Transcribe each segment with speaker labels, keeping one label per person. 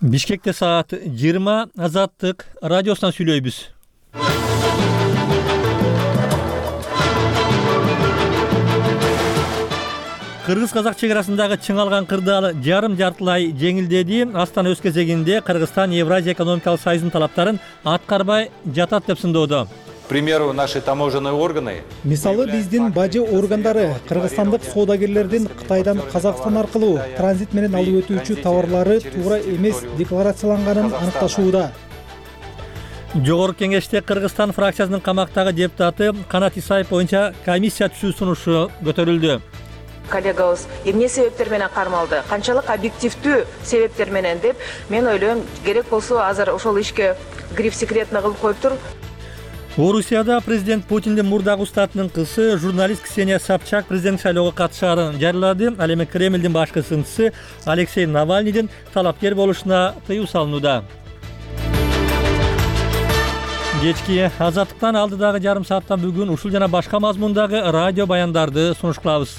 Speaker 1: Бишкекте саат 20 Азаттык радиосунан сүйлөйбүз. Кыргыз-казак чек арасындагы чыңалган кырдаал жарым-жартылай жеңилдеди. Астана өз кезегинде Кыргызстан Евразия экономикалык союзунун талаптарын аткарбай жатат деп сындоодо.
Speaker 2: К примеру, наши таможенные органы.
Speaker 3: Мисалы биздин бажы органдары кыргызстандык соодагерлердин Кытайдан Казакстан аркылуу транзит менен алып өтүүчү товарлары туура эмес декларацияланганын аныкташууда.
Speaker 1: Жогорку кеңеште Кыргызстан фракциясынын камактагы депутаты Канат Исаев боюнча комиссия түзүү сунушу көтөрүлдү.
Speaker 4: Коллегабыз эмне себептер менен кармалды, канчалык объективдүү себептер менен деп мен ойлойм, керек болсо азыр ошол ишке гриф секретно кылып коюптур.
Speaker 1: Орусияда президент Путиндин мурдагы устатынын кызы журналист Ксения Собчак президент шайлоого катышаарын жарыялады. Ал эми Кремлдин башкы сынчысы Алексей Навальныйдын талапкер болушуна тыюу салынууда. Кечки Азаттыктан алдыдагы жарым сааттан бүгүн ушул жана башка мазмундагы радио баяндарды сунуш кылабыз.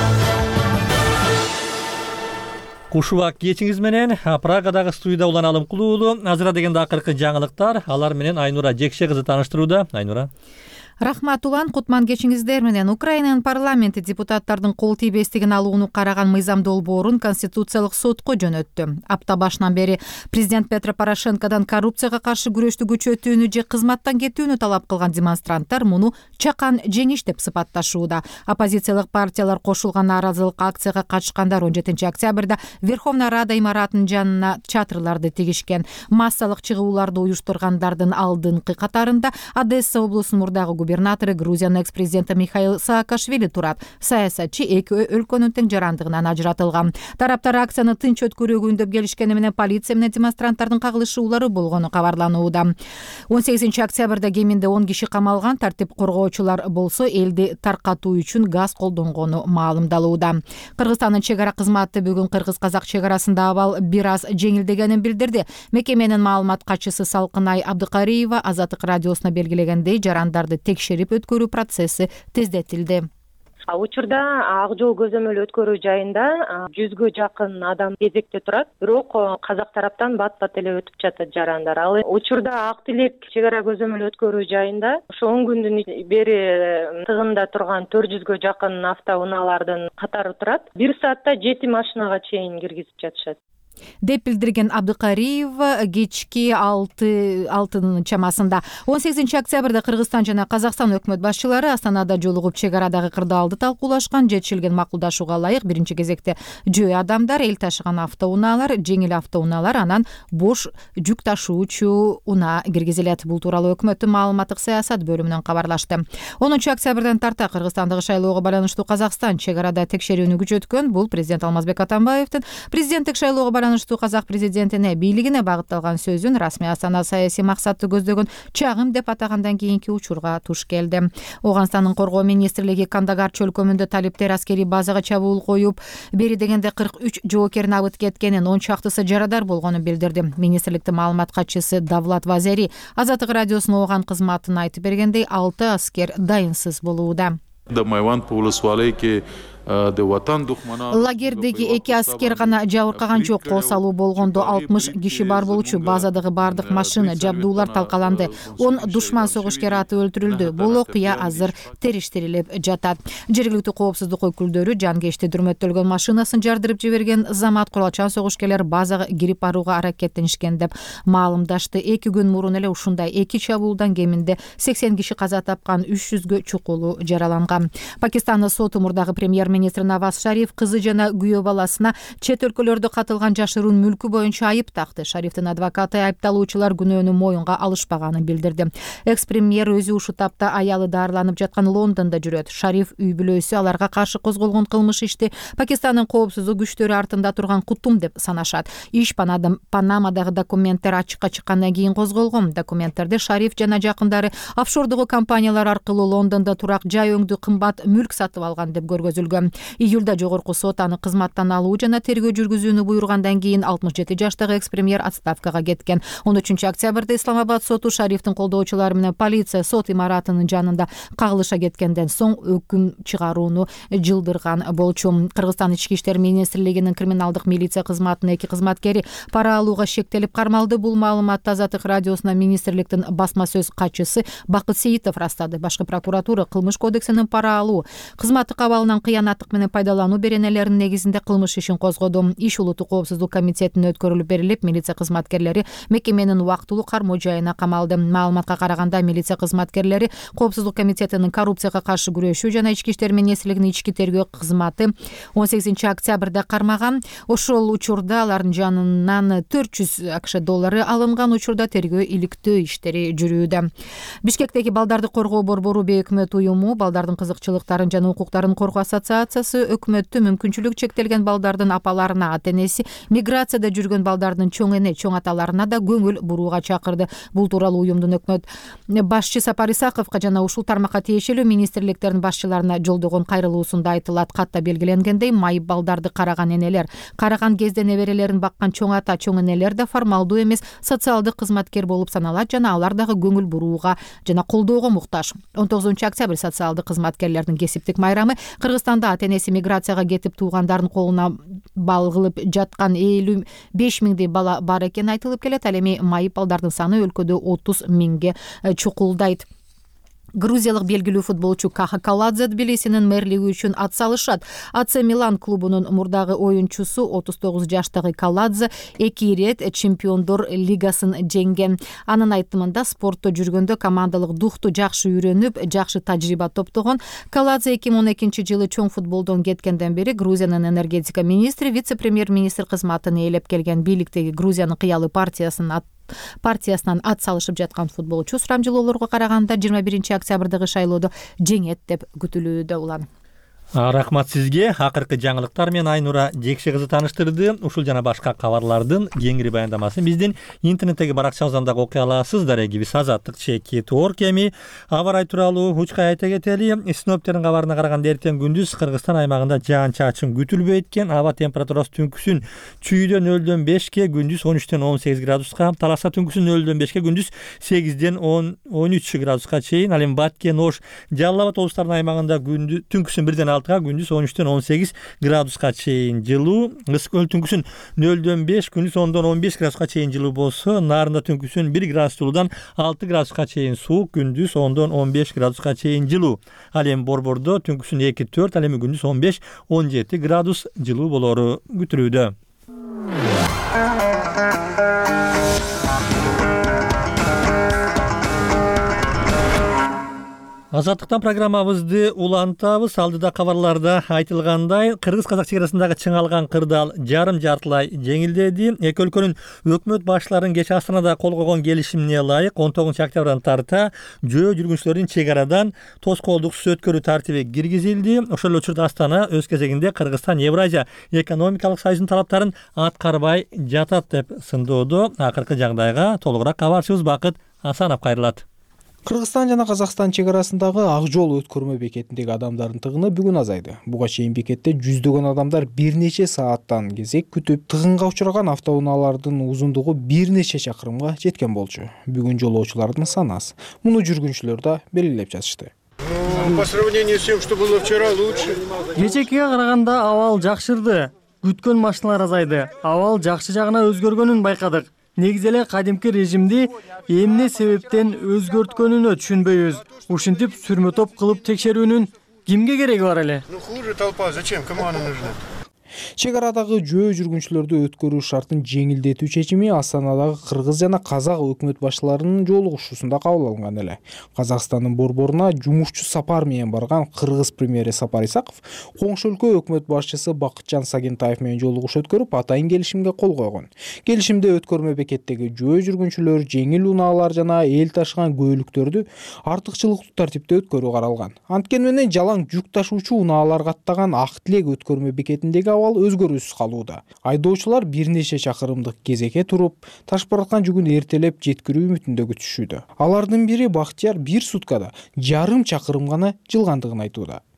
Speaker 1: Кушубак кечиңиз менен Прагадагы студияда уланалым кулуулу. Азыра дегенде акыркы жаңылыктар. Алар менен Айнура Жекше кызы тааныштырууда. Айнура.
Speaker 5: Рахмат улан, кутман кечиңиздер менен. Украинанын парламенти депутаттардын кол тийбестигин алууну караган мыйзам долбоорун Конституциялык сотко жөнөттү. Апта башынан бери президент Петро Порошенкодон коррупцияга каршы күрөштү күчөтүүнү же кызматтан кетүүнү талап кылган демонстранттар муну чакан жеңиш деп сыпатташууда. Оппозициялык партиялар кошулган нааразылык акцияга катышкандар 17 октябрда Верховная Рада имаратынын жанына чатырларды тигишкен. Массалык чыгууларды уюштургандардын алдыңкы катарында Одесса облусунун мурдагы губернатору Грузиянын экс-президенти Михаил Саакашвили турат. Саясатчы эки өлкөнүн тең жарандыгынан ажыратылган. Тараптар акцияны тынч өткөрүүгө үндөп келишкени менен полиция менен демонстранттардын кагылышуулары болгону кабарланууда. 18 октябрда кеминде 10 киши камалган. Тартип коргоочулар болсо элди таркатуу үчүн газ колдонгону маалымдалууда. Кыргызстандын чек ара кызматы бүгүн кыргыз-казак чек арасында абал бир аз жеңилдегенин билдирди. Мекеменин маалымат катчысы Салкынай Абдыкариева Азаттык радиосуна белгилегендей, жарандарды текшерип өткөрүү процесси тездетилди.
Speaker 6: Учурда ак жол көзөмөл өткөрүү жайында 100гө жакын адам кезекте турат, бирок казак тараптан бат-бат эле өтүп жатат жарандар. Ал учурда ак тилек чек ара көзөмөл өткөрүү жайында ошо 10 күндүн бери тыгында турган 400гө жакын автоунаалардын катары турат. 1 саатта 7 машинага чейин киргизип жатышат
Speaker 5: деп билдирген Абдыкариев кечки 6 чамасында. 18 октябрда Кыргызстан жана Казакстан өкмөт башчылары Астанада жолугуп чек арадагы кырдаалды талкуулашкан. Жетишилген макулдашууга ылайык биринчи кезекте жөө адамдар, эл ташыган автоунаалар, жеңил автоунаалар, анан бош жүк ташуучу унаа киргизилет. Бул тууралуу өкмөттүн маалыматтык саясат бөлүмүнөн кабарлашты. 10 октябрдан тарта Кыргызстандагы шайлоого байланыштуу Казакстан чек арада текшерүүнү күчөткөн. Бул президент Алмазбек Атамбаевдин президенттик шайлоого байланыштуу казак президентине бийлигине багытталган сөзүн расмий Астана саясий максатты көздөгөн чагым деп атагандан кийинки учурга туш келди. Оганстандын коргоо министрлиги Кандагар чөлкөмүндө талиптер аскерий базага чабуул коюп, бери дегенде 43 жоокерин абыт кеткенин, 10 чактысы жарадар болгонун билдирди. Министрликтин маалымат катчысы Давлат Вазери Азаттык радиосуна ооган кызматын айтып бергендей, 6 аскер дайынсыз болууда. Лагердеги 2 аскер гана жабыркаган жок. Кол салуу болгондо 60 киши бар болчу. Базадагы бардык машина, жабдуулар талкаланды. 10 душман согушкер аты өлтүрүлдү. Бул окуя азыр териштирилип жатат. Жергиликтүү коопсуздук өкүлдөрү жангечти дүрмөттөлгөн машинасын жардырып жиберген замат куралчан согушкерлер базага кирип барууга аракеттенишкен деп маалымдашты. 2 күн мурун эле ушундай 2 чабуулдан кеминде 80 киши каза тапкан, 300гө чукулу жараланган. Пакистандын соту мурдагы премьер-министр Наваз Шариф кызы жана күйөө баласына чет өлкөлөрдө катылган жашыруун мүлкү боюнча айып такты. Шарифтин адвокаты айыпталуучулар күнөөнү моюнга алышпаганын билдирди. Экс-премьер өзү ушул тапта аялы дарыланып жаткан Лондондо жүрөт. Шариф үй бүлөсү аларга каршы козголгон кылмыш ишти Пакистандын коопсуздук күчтөрү артында турган кутум деп санашат. Иш Панамадагы документтер ачыкка чыккандан кийин козголгон. Документтерде Шариф жана жакындары офшордогу компаниялар аркылуу Лондондо турак жай өңдүү кымбат мүлк сатып алган деп көргөзүлгөн. Июлда жогорку сот аны кызматтан алуу жана тергөө жүргүзүүнү буйругандан кийин 67 жаштагы экс-премьер отставкага кеткен. 13 октябрда Исламабад соту Шарифтин колдоочулары менен полиция сот имаратынын жанында кагылыша кеткенден соң өкүм чыгарууну жылдырган болчу. Кыргызстан ички иштер министрлигинин криминалдык милиция кызматынын 2 кызматкери пара алууга шектелип кармалды. Бул маалыматты Азаттык радиосуна министрликтин басма сөз катчысы Бакыт Сейитов растады. Башкы прокуратура кылмыш кодексинин пара алуу, кызматтык абалынан кыянаттык менен пайдалануу беренелеринин негизинде кылмыш ишин козгоду. Иш улуттук коопсуздук комитетине өткөрүлүп берилип, милиция кызматкерлери мекеменин убактылуу кармоо жайына камалды. Маалыматка караганда, милиция кызматкерлери коопсуздук комитетинин коррупцияга каршы күрөшүү жана ички иштер министрлигинин ички тергөө кызматы 18 октябрда кармаган. Ошол учурда алардын жанынан 400 акш доллары алынган. Учурда тергөө иликтөө иштери жүрүүдө. Бишкектеги балдарды коргоо борбору бейөкмөт уюму, балдардын кызыкчылыктарын жана укуктарын коргоо ассоциациясы өкмөттү мүмкүнчүлүк чектелген балдардын апаларына, ата-энеси, миграцияда жүргөн балдардын чоң эне, чоң аталарына да көңүл бурууга чакырды. Бул тууралуу уюмдун өкмөт башчы Сапар Исаковго жана ушул тармакка тиешелүү министрликтердин башчыларына жолдогон кайрылуусунда айтылат. Катта белгиленгендей, майып балдарды караган энелер, караган кезде неберелерин баккан чоң ата, чоң энелер да формалдуу эмес социалдык кызматкер болуп саналат жана алар дагы көңүл бурууга жана колдоого муктаж. 19 октябрь социалдык кызматкерлердин кесиптик майрамы. Кыргызстанда ата-энеси миграцияга кетип туугандардын колуна бал кылып жаткан 55 миңдей бала бар экени айтылып келет. Ал эми майып балдардын саны өлкөдө 30 миңге чукулдайт. Грузиялык белгилүү футболчу Каха Каладзе Тбилисинин мэрлиги үчүн ат салышат. АЦ Милан клубунун мурдагы оюнчусу 39 жаштагы Каладзе 2 ирет чемпиондор лигасын жеңген. Анын айтымында, спортто жүргөндө командалык духту жакшы үйрөнүп, жакшы тажрыйба топтогон. Каладзе 2012 жылы чоң футболдон кеткенден бери Грузиянын энергетика министри, вице-премьер-министр кызматын ээлеп келген. Бийликтеги Грузиянын кыялы партиясынан ат салышып жаткан футболчу сурамжылоолорго караганда 21 октябрдагы шайлоодо жеңет деп күтүлүүдө. Улан.
Speaker 1: Рахмат сизге. Акыркы жаңылыктар менен Айнура Жекше кызы тааныштырды. Ушул жана башка кабарлардын кеңири баяндамасын биздин интернеттеги баракчабыздан дагы окуй аласыз. Дарегибиз azatlyk.org эми абар тууралуу учкай айта кетели. Синоптиктердин кабарына караганда эртең күндүз Кыргызстан аймагында жаан-чачын күтүлбөйт экен. Аба температурасы түнкүсүн чүйдөн 0-дөн 5ке, күндүз 13-тен 18 градуска, таласа түнкүсүн 0-дөн 5ке, күндүз 8-ден 13 градуска чейин. Ал эми Баткен, Ош, Жалал Абад облустарынын аймагында түнкүсүн 1-ден 6, күндүз 13-тен 18 градуска чейин жылуу. Ысык түнкүсүн 0-дөн 5, күндүз 10-дон 15 градуска чейин жылуу болсо, Нарында түнкүсүн 1 градус жылуудан 6 градуска чейин суук, күндүз 10-дон 15 градуска чейин жылуу. Ал эми Борбордо түнкүсүн 2-4, ал эми күндүз 15-17 градус жылуу болору күтүлүүдө. Азаттыктан программабызды улантабыз. Алдыда кабарларда айтылгандай, кыргыз-казак чегарасындагы чыңалган кырдаал жарым-жартылай жеңилдеди. Эки өлкөнүн өкмөт башчыларынын кечээ Астанада кол койгон келишимине ылайык 19 октябрдан тарта жөө жүргүнчүлөрдүн чегарадан тоскоолдуксуз өткөрүү тартиби киргизилди. Ошол эле учурда Астана өз кезегинде Кыргызстан Евразия экономикалык союзунун талаптарын аткарбай жатат деп сындоодо. Акыркы жагдайга толугураак кабарчыбыз Бакыт Асанов кайрылат.
Speaker 3: Кыргызстан жана Казакстан чегарасындагы Ак жол өткөрмө бекетиндеги адамдардын тыгыны бүгүн азайды. Буга чейин бекетте жүздөгөн адамдар бир нече сааттан кезек күтүп, тыгынга учураган автоунаалардын узундугу бир нече чакырымга жеткен болчу. Бүгүн жолоочулардын саны аз. Муну жүргүнчүлөр да белгилеп жатышты.
Speaker 7: По сравнению с тем, что было вчера, лучше.
Speaker 8: Кечээкиге караганда абал жакшырды. Күткөн машиналар азайды. Абал жакшы жагына өзгөргөнүн байкадык. Негизи эле кадимки режимди эмне себептен өзгөрткөнүнө түшүнбөйбүз. Ушинтип сүрмө топ кылып текшерүүнүн кимге кереги бар эле?
Speaker 7: Ну хуже толпа, зачем? Кому она нужна?
Speaker 3: Чегарадагы жөө жүргүнчүлөрдү өткөрүү шартын жеңилдетүү чечими Астанадагы кыргыз жана казак өкмөт башчыларынын жолугушуусунда кабыл алынган эле. Казакстандын борборуна жумушчу сапар менен барган кыргыз премьери Сапар Исаков коңшу өлкө өкмөт башчысы Бакытжан Сагентаев менен жолугуш өткөрүп, атайын келишимге кол койгон. Келишимде өткөрмө бекеттеги жөө жүргүнчүлөр жеңил унаалар жана эл ташыган көйлүктөрдү артыкчылыктуу тартипте өткөрүү каралган. Анткени менен жалаң жүк ташуучу унаалар каттаган Ак Тилек өткөрмө бекетиндеги өзгөрүүсүз калууда. Айдоочулар бир нече чакырымдык кезекке туруп, ташып бараткан жүгүн эртелеп жеткирүү үмүтүндө күтүшүүдө. Алардын бири Бактияр 1 суткада жарым чакырым гана жылгандыгын айтууда.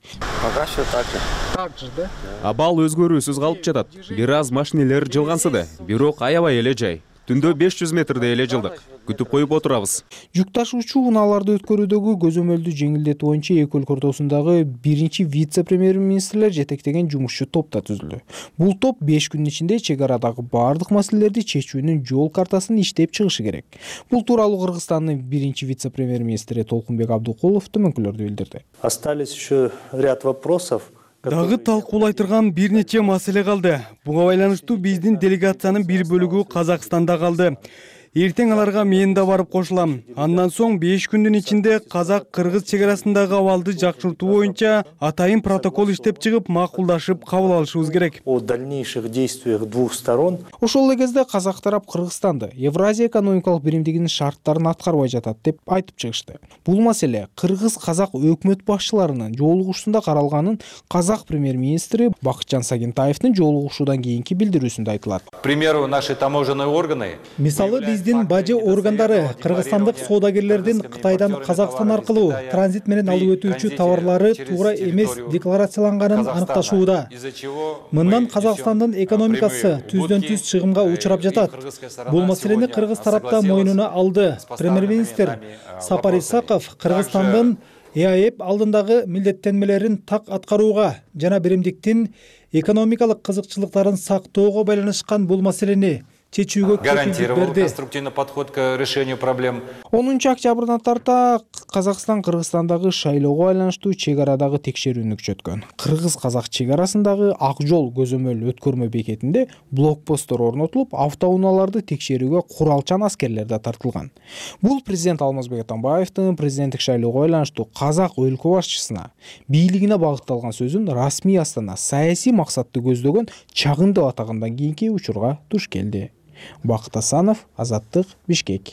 Speaker 9: Абал өзгөрүүсүз калып жатат. Бир аз машинелер жылгансыды, бирок аябай эле жай. Түндө 500 метрде эле жылдык. Күтүп коюп отурабыз.
Speaker 3: Жүк ташуучу унааларды өткөрүүдөгү көзөмөлдү жеңилдетүү боюнча эки өлкө ортосундагы биринчи вице-премьер-министрлер жетектеген жумушчу топ да түзүлдү. Бул топ 5 күндүн ичинде чек арадагы бардык маселелерди чечүүнүн жол картасын иштеп чыгышы керек. Бул тууралуу Кыргызстандын биринчи вице-премьер-министри Толкунбек Абдукулов төмөнкүлөрдү билдирди.
Speaker 10: Остались еще ряд вопросов.
Speaker 11: Дагы талкуулай турган бир нече маселе калды. Буга байланыштуу биздин делегациянын бир бөлүгү Казакстанда калды. Эртең аларга мен да барып кошулам. Андан соң 5 күндүн ичинде казак-кыргыз чек арасындагы абалды жакшыртуу боюнча атайын протокол иштеп чыгып, макулдашып кабыл алышыбыз керек.
Speaker 10: О дальнейших действиях двух сторон.
Speaker 3: Ошол эле кезде казак тарап Кыргызстанды Евразия экономикалык биримдигинин шарттарын аткарбай жатат деп айтып чыгышты. Бул маселе кыргыз-казак өкмөт башчыларынын жолугушуусунда каралганын казак премьер-министри Бакытжан Сагентаевдин жолугушуудан кийинки билдирүүсүндө айтылат.
Speaker 2: К примеру, наши таможенные органы.
Speaker 12: Мисалы биздин бажы органдары кыргызстандык соодагерлердин Кытайдан Казакстан аркылуу транзит менен алып өтүүчү товарлары туура эмес декларацияланганын аныкташууда. Мындан Казакстандын экономикасы түздөн-түз чыгымга учурап жатат. Бул маселени кыргыз тарапта мойнуна алды. Премьер-министр Сапар Исаков Кыргызстандын ЭАЭП алдындагы милдеттенмелерин так аткарууга жана биримдиктин экономикалык кызыкчылыктарын сактоого байланышкан бул маселени чечүүгө
Speaker 2: гарантировал конструктивный подход к решению проблем.
Speaker 3: 10 октябрдан тарта Казакстан Кыргызстандагы шайлоого байланыштуу чек арадагы текшерүүнү күчөткөн. Кыргыз-казак чек арасындагы Ак жол көзөмөл өткөрмө бекетинде блокпосттор орнотулуп, автоунааларды текшерүүгө куралчан аскерлер да тартылган. Бул президент Алмазбек Атамбаевдин президенттик шайлоого байланыштуу казак өлкө башчысына бийлигине багытталган сөзүн расмий Астана саясий максатты көздөгөн чагым деп атагандан кийинки учурга туш келди. Бакыт Асанов, Азаттык, Бишкек.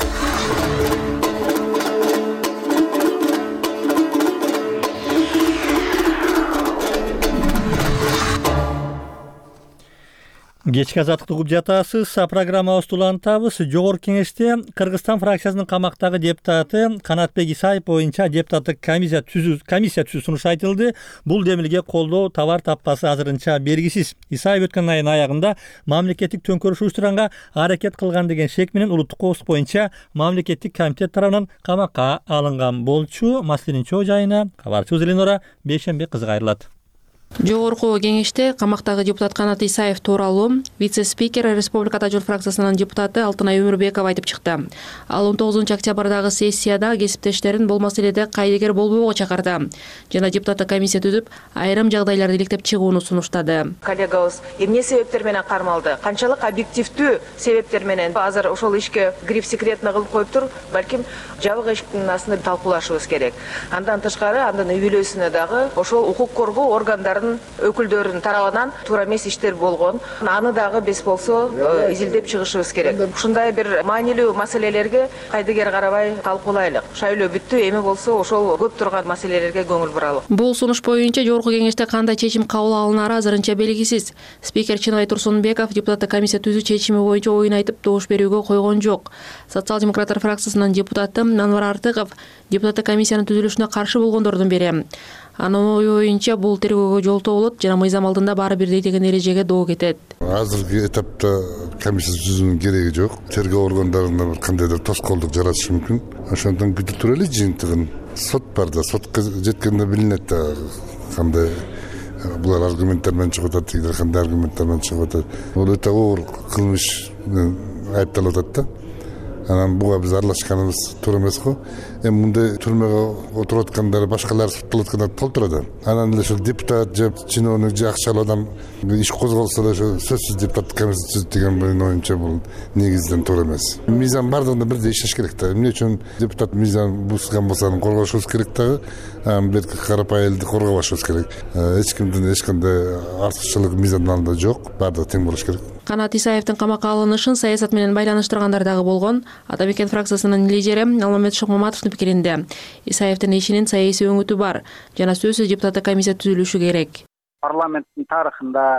Speaker 1: Кечки азаттыкты угуп жатасыз. Программабызды улантабыз. Жогорку кеңеште Кыргызстан фракциясынын камактагы депутаты Канатбек Исаев боюнча депутаттык комиссия түзүү сунуш айтылды. Бул демилге колдоо табар таппасы азырынча белгисиз. Исаев өткөн айдын аягында мамлекеттик төңкөрүш уюштуранга аракет кылган деген шек менен улуттук коопсуздук боюнча мамлекеттик комитет тарабынан камакка алынган болчу. Маселенин чоо жайына кабарчыбыз Эленора Бейшенбек кызы кайрылат.
Speaker 13: Жогорку кеңеште камактагы депутат Канат Исаев тууралуу вице-спикер Республика Жол фракциясынын депутаты Алтынай Өмүрбекова айтып чыкты. Ал 19 октябрдагы сессияда кесиптештерин бул маселеде кайдыгер болбоого чакырды жана депутаттык комиссия түзүп, айрым жагдайларды иликтеп чыгууну сунуштады.
Speaker 4: Коллегабыз эмне себептер менен кармалды? Канчалык объективдүү себептер менен азыр ошол ишке гриф секретно кылып коюптур? Балким жабык эшиктин астында талкуулашыбыз керек. Андан тышкары, андан өбөлөсүнө дагы ошол укук коргоо органдары өкүлдөрүнүн тарабынан туура эмес иштер болгон. Аны дагы биз болсо изилдеп чыгышыбыз керек. Ушундай бир маанилүү маселелерге кайдыгер карабай талкуулайлык. Шайлоо бүттү, эми болсо ошол көп турган маселелерге көңүл буралык.
Speaker 13: Бул сунуш боюнча жогорку кеңеште кандай чечим кабыл алынары азырынча белгисиз. Спикер Чынай Турсунбеков депутаттык комиссия түзүү чечими боюнча оюн айтып добуш берүүгө койгон жок. Социал-демократтар фракциясынын депутаты Анвар Артыков депутаттык комиссиянын түзүлүшүнө каршы болгондордун бири. Анын оюнча бул тергөөгө жолтоо болот жана мыйзам алдында баары бирдей деген эрежеге доо кетет.
Speaker 14: Азыркы этапта комиссия түзүүнүн кереги жок. Тергөө органдарында бир кандайдыр тоскоолдук жаратышы мүмкүн. Ошондон күтүп турайлы жыйынтыгын. Сот бар да, сотко жеткенде билинет да кандай булар аргументтер менен чыгып атат, тигилер кандай аргументтер менен чыгып атат. Бул өтө оор кылмыш айыпталып атат да. Анан буга биз аралашканыбыз туура эмес го. Эми мындай түрмөгө отуруп аткандар башкалар соттолуп аткандар толтурат. Анан эле ошол депутат же чиновник же акчалуу адам иш козголсо да ошо сөзсүз депутаттык комиссия түзүп деген менин оюмча бул негизден туура эмес. Мыйзам бардыгында бирдей иштеш керек да. Эмне үчүн депутат мыйзам бузган болсо аны коргошубуз керек дагы. Берки карапайым элди коргобашыбыз керек. Эч кимдин эч кандай артыкчылыгы мыйзамдын алдында жок. Бардыгы тең болуш керек.
Speaker 13: Канат Исаевдин камакка алынышын саясат менен байланыштыргандар дагы болгон. Атабекен фракциясынын лидери Алмамет Шокмаматовдун пикиринде Исаевдин ишинин саясий өңүтү бар жана сөзсүз депутаттык комиссия түзүлүшү керек.
Speaker 15: Парламенттин тарыхында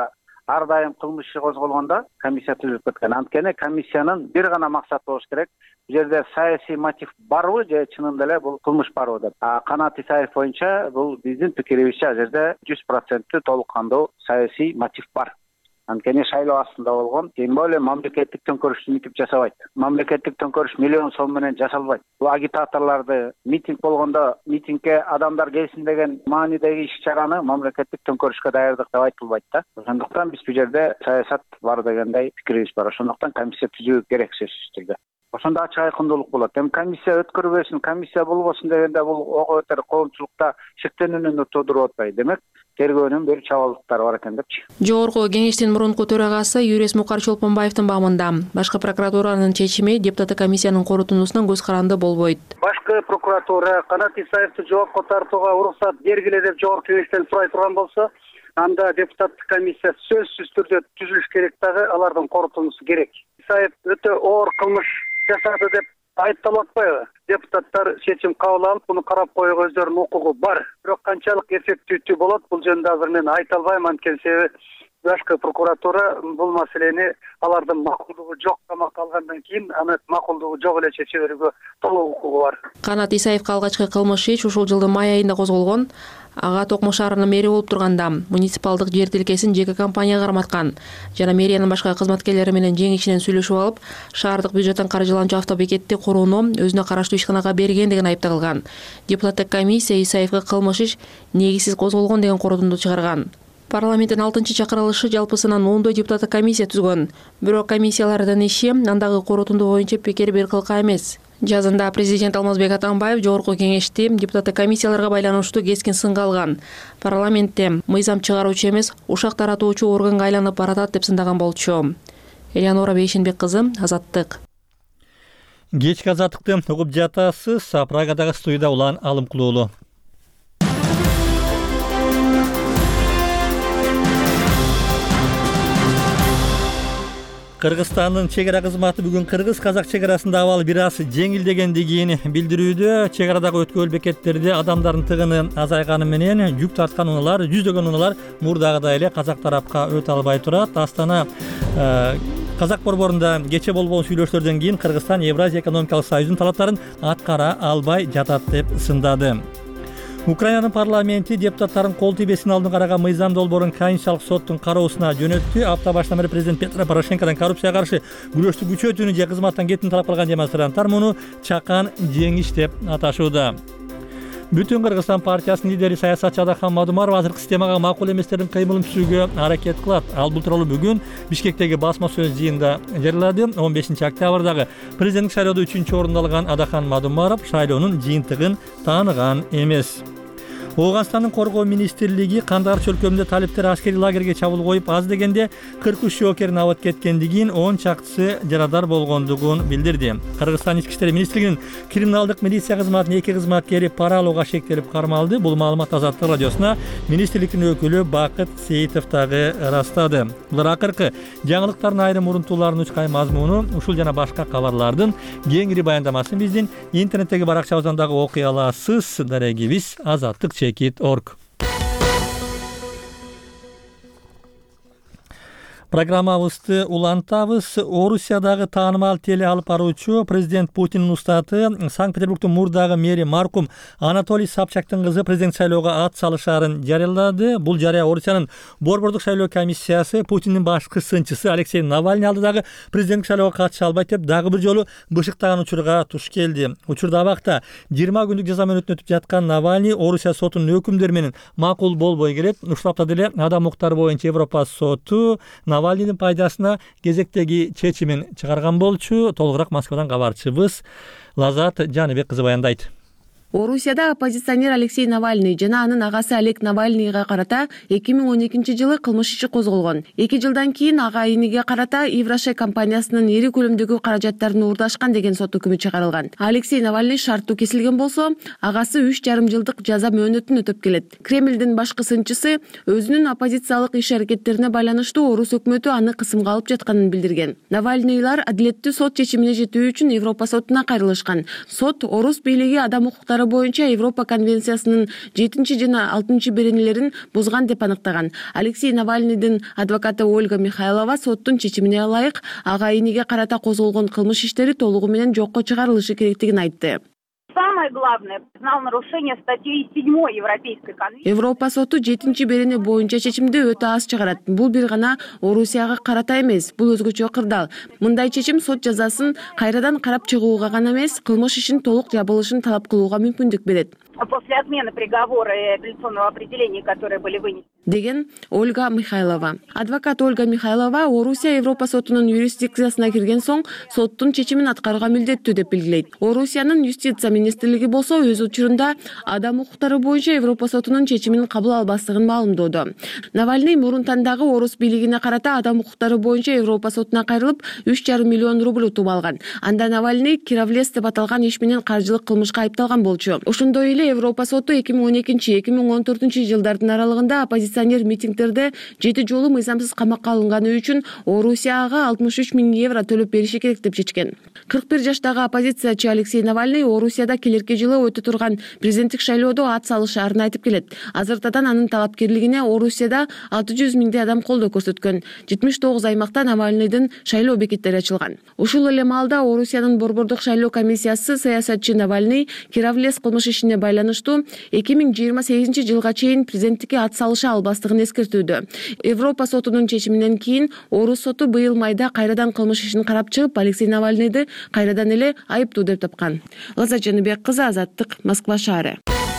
Speaker 15: ар дайым кылмыш иши козголгондо комиссия түзүлүп кеткен. Анткени комиссиянын бир гана максаты болуш керек. Бул жерде саясий мотив барбы же чынында эле бул кылмыш барбы деп. Канат Исаев боюнча бул биздин пикирибизче ал жерде 100% толук кандуу саясий мотив бар. Анткени шайлоо астында болгон, тем более мамлекеттик төңкөрүштү митип жасабайт. Мамлекеттик төңкөрүш миллион сом менен жасалбайт. Бул агитаторлорду митинг болгондо митингге адамдар келсин деген маанидеги иш-чараны мамлекеттик төңкөрүшкө даярдык деп айтылбайт да. Ошондуктан биз бул жерде саясат бар дегендей пикирибиз бар. Ошондуктан комиссия түзүү керек сөзсүз түрдө. Ошондо ачык айкындуулук болот. Эми комиссия өткөрбөсүн, комиссия болбосун дегенде бул ого бетер коомчулукта шектенүүнү туудуруп атпайбы. Демек тергөөнүн бир чабалдыктары бар экен депчи.
Speaker 13: Жогорку кеңештин мурунку төрагасы Юрес Мукар Чолпонбаевдин баамында башкы прокуратуранын чечими депутаттык комиссиянын корутундусунан көз каранды болбойт.
Speaker 15: Башкы прокуратура Канат Исаевди жоопко тартууга уруксат бергиле деп жогорку кеңештен сурай турган болсо, анда депутаттык комиссия сөзсүз түрдө түзүлүш керек, дагы алардын корутундусу керек. Исаев өтө оор кылмыш жасады деп айыпталып атпайбы? Депутаттар чечим кабыл алып, буну карап коюуга өздөрүнүн укугу бар. Бирок канчалык эффективдүү болот, бул жөнүндө азыр мен айта албайм. Анткени себеби башкы прокуратура бул маселени алардын макулдугу жок камакка алгандан кийин аны макулдугу жок эле чече берүүгө толук укугу бар.
Speaker 13: Канат Исаевге алгачкы кылмыш иш ушул жылдын май айында козголгон. Ага Токмо шаарынын мэри болуп турганда муниципалдык жер тилкесин жеке компанияга карматкан жана мэриянын башка кызматкерлери менен жең ичинен сүйлөшүп алып, шаардык бюджеттен каржыланчу автобекетти курууну өзүнө караштуу ишканага берген деген айыпталган. Депутаттык комиссия Исаевге кылмыш иш негизсиз козголгон деген корутунду чыгарган. Парламенттин 6-чакырылышы жалпысынан 10 депутаттык комиссия түзгөн. Бирок комиссиялардын иши андагы корутунду боюнча пикир бир кылка эмес. Жазында президент Алмазбек Атамбаев жогорку кеңешти депутаттык комиссияларга байланыштуу кескин сынга алган. Парламентте мыйзам чыгаруучу эмес, ушак таратуучу органга айланып баратат деп сындаган болчу. Элеонора Бейшенбек кызы, Азаттык.
Speaker 1: Кечки азаттыкты угуп жатасыз. Прагадагы студияда Улан Алымкулуулу. Кыргызстандын чек ара кызматы бүгүн кыргыз-казак чек арасында абал бир аз жеңилдегендигин билдирүүдө. Чек арадагы өткөл бекеттерде адамдардын тыгыны азайганы менен жүк тарткан унаалар, жүздөгөн унаалар мурдагыдай эле казак тарапка өтө албай турат. Астана Казак борборунда кече болгон сүйлөшүүлөрдөн кийин Кыргызстан Евразия экономикалык союзунун талаптарын аткара албай жатат деп сындады. Украинанын парламенти депутаттарын кол тийбесин алдын караган мыйзам долбоорун Конституциялык соттун кароосуна жөнөттү. Апта башынан бери президент Петро Порошенкодон коррупцияга каршы күрөштү күчөтүүнү же кызматтан кетүүнү талап кылган демонстранттар муну чакан жеңиш деп аташууда. Бүтүн Кыргызстан партиясынын лидери саясатчы Адахан Мадумаров азыркы системага макул эместердин кыймылын түзүүгө аракет кылат. Ал бул тууралуу бүгүн Бишкектеги басма сөз жыйынында жарыялады. 15-октябрдагы президенттик шайлоодо 3-орунду алган Адахан Мадумаров шайлоонун жыйынтыгын тааныган эмес. Ооганстандын коргоо министрлиги Кандар чөлкөмүндө талиптер аскерий лагерге чабуул коюп, аз дегенде 43 жоокерин абат кеткендигин, 10 чактысы жарадар болгондугун билдирди. Кыргызстан ички иштер министрлигинин криминалдык милиция кызматынын 2 кызматкери пара алууга шектелип кармалды. Бул маалымат Азаттык радиосуна министрликтин өкүлү Бакыт Сейитов дагы ырастады. Булар акыркы жаңылыктардын айрым урунтууларынын учкай мазмуну, ушул жана башка кабарлардын кеңири баяндамасын биздин интернеттеги баракчабыздан дагы окуй аласыз. Дарегибиз Azatlık.org. Программабызды улантабыз. Орусиядагы таанымал теле алып баруучу президент Путиндин устаты Санкт-Петербургдун мурдагы мэри маркум Анатолий Собчактын кызы президент шайлоого ат салышаарын жарыялады. Бул жарыя Орусиянын борбордук шайлоо комиссиясы Путиндин башкы сынчысы Алексей Навальный алдыдагы президенттик шайлоого катыша албайт деп дагы бир жолу бышыктаган учурга туш келди. Учурда абакта 20 күндүк жаза мөөнөтүн өтүп жаткан Навальный Орусия сотунун өкүмдөрү менен макул болбой келет. Ушул аптада деле адам укуктары боюнча Европа соту Навальныйдын пайдасына кезектеги чечимин чыгарган болчу. Толугураак Москвадан кабарчыбыз Лазат Жаныбек кызы баяндайт.
Speaker 16: Орусияда оппозиционер Алексей Навальный жана анын агасы Олег Навальныйга карата 2012-жылы кылмыш иши козголгон. 2 жылдан кийин ага иниге карата Еврашек компаниясынын ири көлөмдөгү каражаттарын уурдашкан деген сот өкүмү чыгарылган. Алексей Навальный шарттуу кесилген болсо, агасы 3,5 жылдык жаза мөөнөтүн өтөп келет. Кремлдин башкы сынчысы өзүнүн оппозициялык иш-аракеттерине байланыштуу орус өкмөтү аны кысымга алып жатканын билдирген. Навальныйлар адилеттүү сот чечимине жетүү үчүн Европа сотуна кайрылышкан. Сот орус бийлиги адам укуктары укуктары боюнча Европа конвенциясынын 7 жана 6 беренелерин бузган деп аныктаган. Алексей Навальныйдын адвокаты Ольга Михайлова соттун чечимине ылайык агайыниге карата козголгон кылмыш иштери толугу менен жокко чыгарылышы керектигин айтты.
Speaker 17: Самое главное, признал нарушение статьи 7 Европейской конвенции.
Speaker 16: Европа соту 7 берене боюнча чечимди өтө аз чыгарат. Бул бир гана Орусияга карата эмес, бул өзгөчө кырдаал. Мындай чечим сот жазасын кайрадан карап чыгууга гана эмес, кылмыш ишин толук жабылышын талап кылууга мүмкүндүк берет.
Speaker 17: После отмены приговора и апелляционного определения, которые были вынесены.
Speaker 16: Деген Ольга Михайлова. Адвокат Ольга Михайлова Орусия Европа сотунун юрисдикциясына кирген соң соттун чечимин аткарууга милдеттүү деп белгилейт. Орусиянын юстиция министрлиги болсо өз учурунда адам укуктары боюнча Европа сотунун чечимин кабыл албастыгын маалымдоодо. Навальный мурунтандагы орус бийлигине карата адам укуктары боюнча Европа сотуна кайрылып 3,5 миллион рубль утуп алган. Анда Навальный кировлес деп аталган иш менен каржылык кылмышка айыпталган болчу. Ошондой эле Европа соту 2012-2014 жылдардын аралыгында оппозиционер митингдерде 7 жолу мыйзамсыз камакка алынганы үчүн Орусияга 63 000 евро төлөп бериши керек деп чечкен. 41 жаштагы оппозициячы Алексей Навальный Орусияда келерки жылы өтө турган президенттик шайлоодо ат салышаарын айтып келет. Азыртадан анын талапкерлигине Орусияда 600 000 адам колдоо көрсөткөн. 79 аймакта Навальныйдын шайлоо бекеттери ачылган. Ушул эле маалда Орусиянын борбордук шайлоо комиссиясы саясатчы Навальный кировлес кылмыш ишине байланыштуу 2028 жылга чейин президенттикке ат салыша албастыгын эскертүүдө. Европа сотунун чечиминен кийин Орус соту быйыл майда кайрадан кылмыш ишин карап чыгып, Алексей Навальныйды кайрадан эле айыптуу деп тапкан. Лаза Жаныбек кызы, Азаттык, Москва шаары.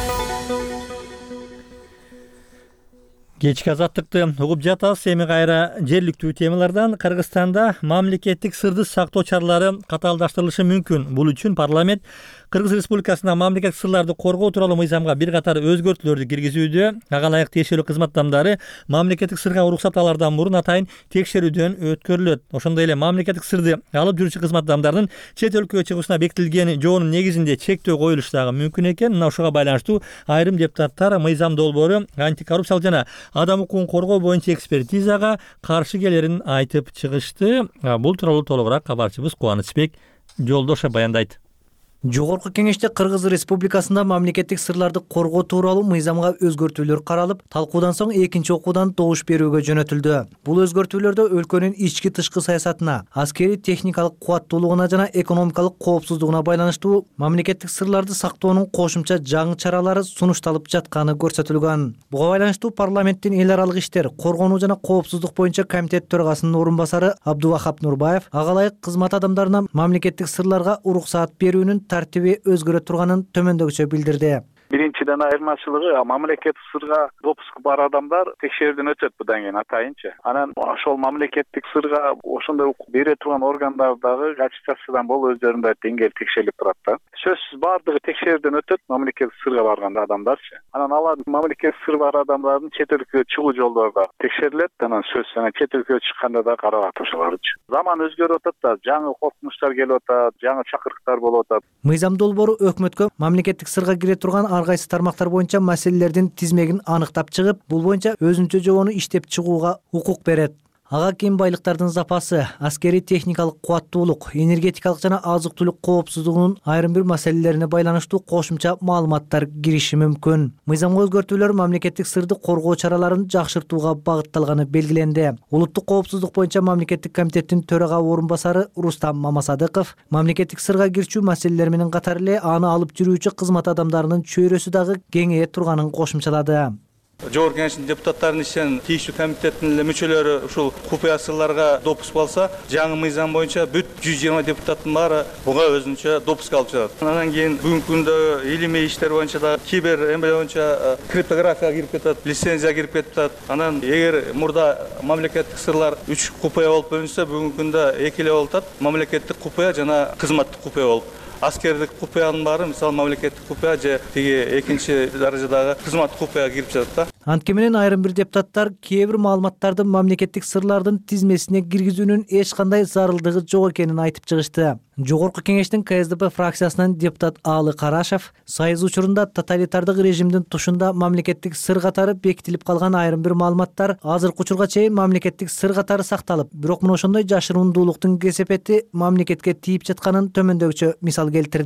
Speaker 1: Кечки Азаттыкты угуп жатабыз. Эми кайра жергиликтүү темалардан. Кыргызстанда мамлекеттик сырды сактоо чаралары катаалдаштырылышы мүмкүн. Бул үчүн парламент Кыргыз Республикасында мамлекеттик сырларды коргоо тууралуу мыйзамга бир катар өзгөртүүлөрдү киргизүүдө. Ага ылайык тиешелүү кызмат адамдары мамлекеттик сырга уруксат алаардан мурун атайын текшерүүдөн өткөрүлөт. Ошондой эле мамлекеттик сырды алып жүрүүчү кызмат адамдардын чет өлкөгө чыгуусуна бекитилген жоонун негизинде чектөө коюлушу дагы мүмкүн экен. Мына ушуга байланыштуу айрым депутаттар мыйзам долбоору антикоррупциялык жана адам укугун коргоо боюнча экспертизага каршы келерин айтып чыгышты. Бул тууралуу толугураак кабарчыбыз Кубанычбек Жолдошев баяндайт.
Speaker 18: Жогорку кеңеште Кыргыз Республикасында мамлекеттик сырларды коргоо тууралуу мыйзамга өзгөртүүлөр каралып, талкуудан соң экинчи окуудан добуш берүүгө жөнөтүлдү. Бул өзгөртүүлөрдө өлкөнүн ички тышкы саясатына, аскери техникалык кубаттуулугуна жана экономикалык коопсуздугуна байланыштуу мамлекеттик сырларды сактоонун кошумча жаңы чаралары сунушталып жатканы көрсөтүлгөн. Буга байланыштуу парламенттин эл аралык иштер, коргонуу жана коопсуздук боюнча комитет төрагасынын орун басары Абдувахап Нурбаев ага ылайык кызмат адамдарына мамлекеттик сырларга уруксаат берүүнүн тартиби өзгөрө турганын төмөндөгүчө билдирди.
Speaker 19: Биринчиден айырмачылыгы мамлекеттик сырга допуск бар адамдар текшерүүдөн өтөт будан кийин атайынчы. Анан ошол мамлекеттик сырга ошондой бере турган органдардагы аттестациядан болуп өздөрүнүн деңгээли текшерилип турат да. Сөзсүз бардыгы текшерүүдөн өтөт мамлекеттик сырга барган адамдарчы. Анан алар мамлекеттик сыр бар адамдардын чет өлкөгө чыгуу жолдору да текшерилет. Анан сөзсүз анан чет өлкөгө чыкканда да каралат ошолорчу. Заман өзгөрүп атат да, жаңы коркунучтар келип атат, жаңы чакырыктар болуп атат.
Speaker 18: Мыйзам долбоору өкмөткө мамлекеттик сырга кире турган ар кайсы тармактар боюнча маселелердин тизмегин аныктап чыгып, бул боюнча өзүнчө жобону иштеп чыгууга укук берет. Ага кем байлыктардын запасы, аскери техникалык кубаттуулук, энергетикалык жана азык-түлүк коопсуздугунун айрым бир маселелерине байланыштуу кошумча маалыматтар кириши мүмкүн. Мыйзамга өзгөртүүлөр мамлекеттик сырды коргоо чараларын жакшыртууга багытталганы белгиленди. Улуттук коопсуздук боюнча мамлекеттик комитеттин төрага орун басары Рустам Мамасадыков мамлекеттик сырга кирчүү маселелер менен катар эле аны алып жүрүүчү кызмат адамдарынын чөйрөсү дагы кеңейе турганын кошумчалады.
Speaker 20: Жогорку кеңештин депутаттарынын ишинен тийиштүү комитеттин эле мүчөлөрү ушул купуя сырларга допуск алса, жаңы мыйзам боюнча бүт 120 депутаттын баары буга өзүнчө допуск алып жатат. Андан кийин бүгүнкү күндө илимий иштер боюнча да кибер эме боюнча криптография кирип кетет, лицензия кирип кетет. Анан эгер мурда мамлекеттик сырлар 3 купуя болуп бөлүнсө, бүгүнкү күндө 2 эле болуп атат. Мамлекеттик купуя жана кызматтык купуя болуп. Аскердик купуянын баары, мисалы мамлекеттик купуя же тиги экинчи даражадагы кызматтык купуя кирип жатат да.
Speaker 18: Антке менен айрым бир депутаттар кээ бир маалыматтарды мамлекеттик сырлардын тизмесине киргизүүнүн эч кандай зарылдыгы жок экенин айтып чыгышты. Жогорку кеңештин КСДП фракциясынан депутат Аалы Карашев сайыз учурунда тоталитардык режимдин тушунда мамлекеттик сыр катары бекитилип калган айрым бир маалыматтар азыркы учурга чейин мамлекеттик сыр катары сакталып, бирок мына ошондой жашырундуулуктун кесепети мамлекетке тийип жатканын төмөндөгүчө мисал келтирди.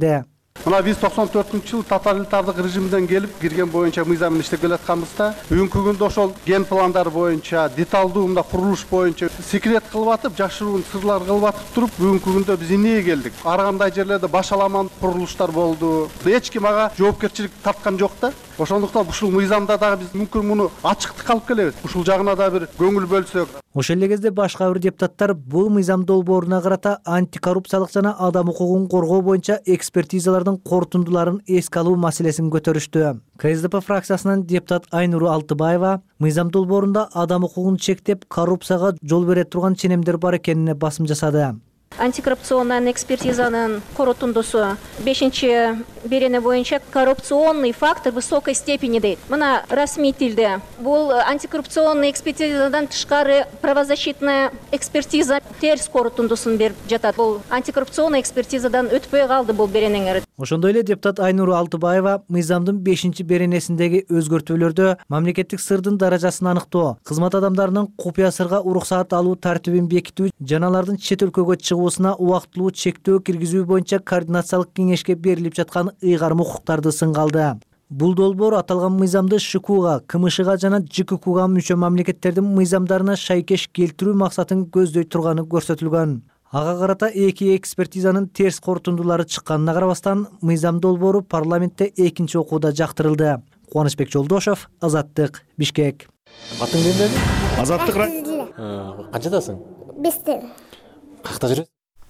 Speaker 21: Мына биз 94-жылы тоталитардык режимден келип кирген боюнча мыйзамын иштеп келатканбызда, бүгүнкү күндө ошол ген пландар боюнча, деталдуу мында курулуш боюнча секрет кылып атып, жашыруун сырлар кылып атып туруп, бүгүнкү күндө биз эмнеге келдик? Ар кандай жерлерде башаламан курулуштар болду. Эч ким ага жоопкерчилик тарткан жок да. Ошондуктан ушул мыйзамда дагы биз мүмкүн муну ачыктыкка алып келебиз. Ушул жагына да бир көңүл бөлсөк.
Speaker 18: Ошол эле кезде башка бир депутаттар бул мыйзам долбооруна карата антикоррупциялык жана адам укугун коргоо боюнча экспертизалардын корутундуларын эске алуу маселесин көтөрүштү. КСДП фракциясынан депутат Айнуру Алтыбаева мыйзам долбоорунда адам укугун чектеп, коррупцияга жол бере турган ченемдер бар экенине басым жасады.
Speaker 22: Антикоррупционный экспертизанын корутундусу 5-берене боюнча коррупционный фактор высокой степени дейт. Мына расмий тилде бул антикоррупционный экспертизадан тышкары правозащитная экспертиза терс корутундусун берип жатат. Бул антикоррупционный экспертизадан өтпөй калды бул беренеңер.
Speaker 18: Ошондой эле депутат Айнуру Алтыбаева мыйзамдын 5-беренесиндеги өзгөртүүлөрдө мамлекеттик сырдын даражасын аныктоо, кызмат адамдарынын купуя сырга уруксаат алуу тартибин бекитүү жана алардын чет өлкөгө чыгуусуна убактылуу чектөө киргизүү боюнча координациялык кеңешке берилип жаткан ыйгарым укуктарды сынга алды. Бул долбоор аталган мыйзамды ШКУга, КМШга жана ЖККга мүчө мамлекеттердин мыйзамдарына шайкеш келтирүү максатын көздөй турганы көрсөтүлгөн. Ага карата эки экспертизанын терс корутундулары чыкканына карабастан, мыйзам долбоору парламентте экинчи окууда жактырылды. Кубанычбек Жолдошов, Азаттык, Бишкек.
Speaker 23: Атың кандай?
Speaker 11: Азаттык.
Speaker 23: Канчадасың?
Speaker 24: 5-те.
Speaker 23: Кайякта жүрөсүң?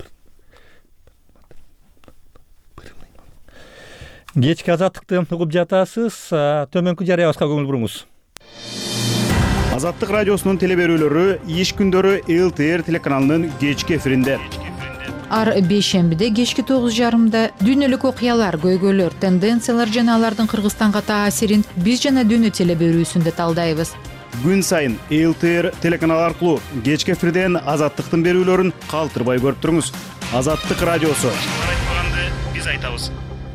Speaker 1: Кечки Азаттыкты угуп жатасыз. Төмөнкү жарыябызга көңүл буруңуз.
Speaker 11: Азаттык радиосунун телеберүүлөрү иш күндөрү ЛТР телеканалынын кечки эфиринде.
Speaker 5: Ар бейшембиде кечки 9:30 дүйнөлүк окуялар, көйгөйлөр, тенденциялар жана алардын Кыргызстанга таасирин биз жана дүйнө телеберүүсүндө талдайбыз.
Speaker 11: Күн сайын ЛТР телеканалы аркылуу кечки эфирден Азаттыктын берүүлөрүн калтырбай көрүп туруңуз. Азаттык радиосу. Биз айтабыз.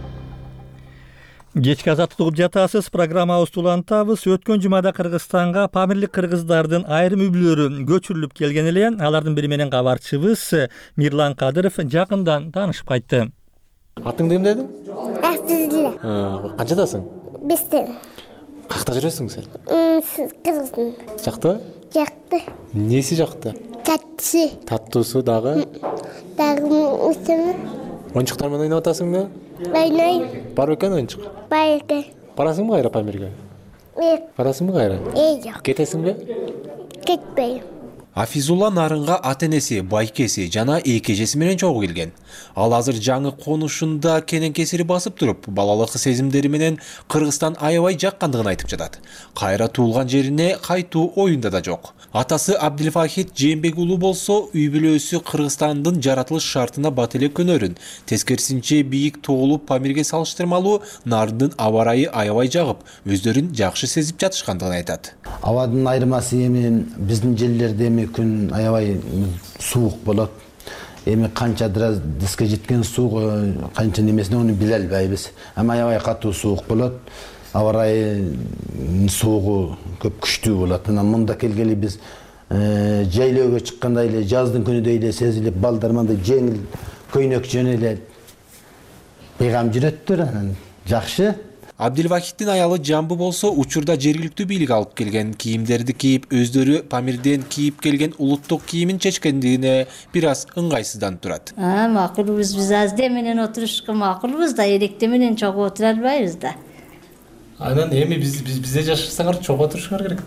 Speaker 1: Кечки Азаттыкты угуп жатасыз. Программабызды улантабыз. Өткөн жумада Кыргызстанга памирлик кыргыздардын айрым үй-бүлөлөрү көчүрүлүп келген эле. Алардын бири менен кабарчыбыз Мирлан Кадыров жакындан таанышып кайтты.
Speaker 23: Атыңды ким дедиң?
Speaker 24: Актизиле.
Speaker 23: Канчадасың?
Speaker 24: 5-те.
Speaker 23: Кайякта жүрөсүң сен?
Speaker 24: Кыргызстан.
Speaker 23: Жакты?
Speaker 24: Жакты.
Speaker 23: Неси жакты?
Speaker 24: Татчы.
Speaker 23: Таттуусу дагы?
Speaker 24: Дагы усуну.
Speaker 23: Оюнчуктар менен ойноп атасыңбы?
Speaker 24: Ойнойм.
Speaker 23: Бар экен оюнчук?
Speaker 24: Бар экен.
Speaker 23: Барасыңбы кайра Памирге? Барасыңбы кайра?
Speaker 24: Жок.
Speaker 23: Кетесиңби?
Speaker 24: Кетпейм.
Speaker 25: Афизулла Нарынга ата-энеси, байкеси жана эки эжеси менен чогуу келген. Ал азыр жаңы конушунда кенен кесири басып туруп, балалык сезимдери менен Кыргызстан аябай жаккандыгын айтып жатат. Кайра туулган жерине кайтуу оюнда да жок. Атасы Абдилфахит Жээнбек уулу болсо, үй бүлөсү Кыргызстандын жаратылыш шартына бат эле көнөрүн. Тескерисинче бийик тоолуп Памирге салыштырмалуу Нарындын аба ырайы аябай жагып, өздөрүн жакшы сезип жатышкандыгын айтат.
Speaker 26: Абадын айырмасы эми биздин жерлерде күн аябай суук болот. Эми канча диске жеткен суук, канча немесин ону биле албайбыз. Ама аябай катуу суук болот. Аба ырайы суугу көп күчтүү болот. Мында келгели биз жайлоого чыкканда эле жаздын күнүдөй эле сезилип, балдар мындай жеңил көйнөк жөн эле бейгам жүрөттүр. Жакшы.
Speaker 25: Абдилвахиттин аялы Жамбы болсо, учурда жергиликтүү бийлик алып келген кийимдерди кийип, өздөрү Памирден кийип келген улуттук кийимин чечкендигине бир аз ыңгайсызданып турат.
Speaker 27: Макулбуз, биз азде менен отурушка макулбуз да, эректе менен чогуу отура албайбыз да.
Speaker 23: Анан эми бизде жашасаңар чогуу отурушуңар керек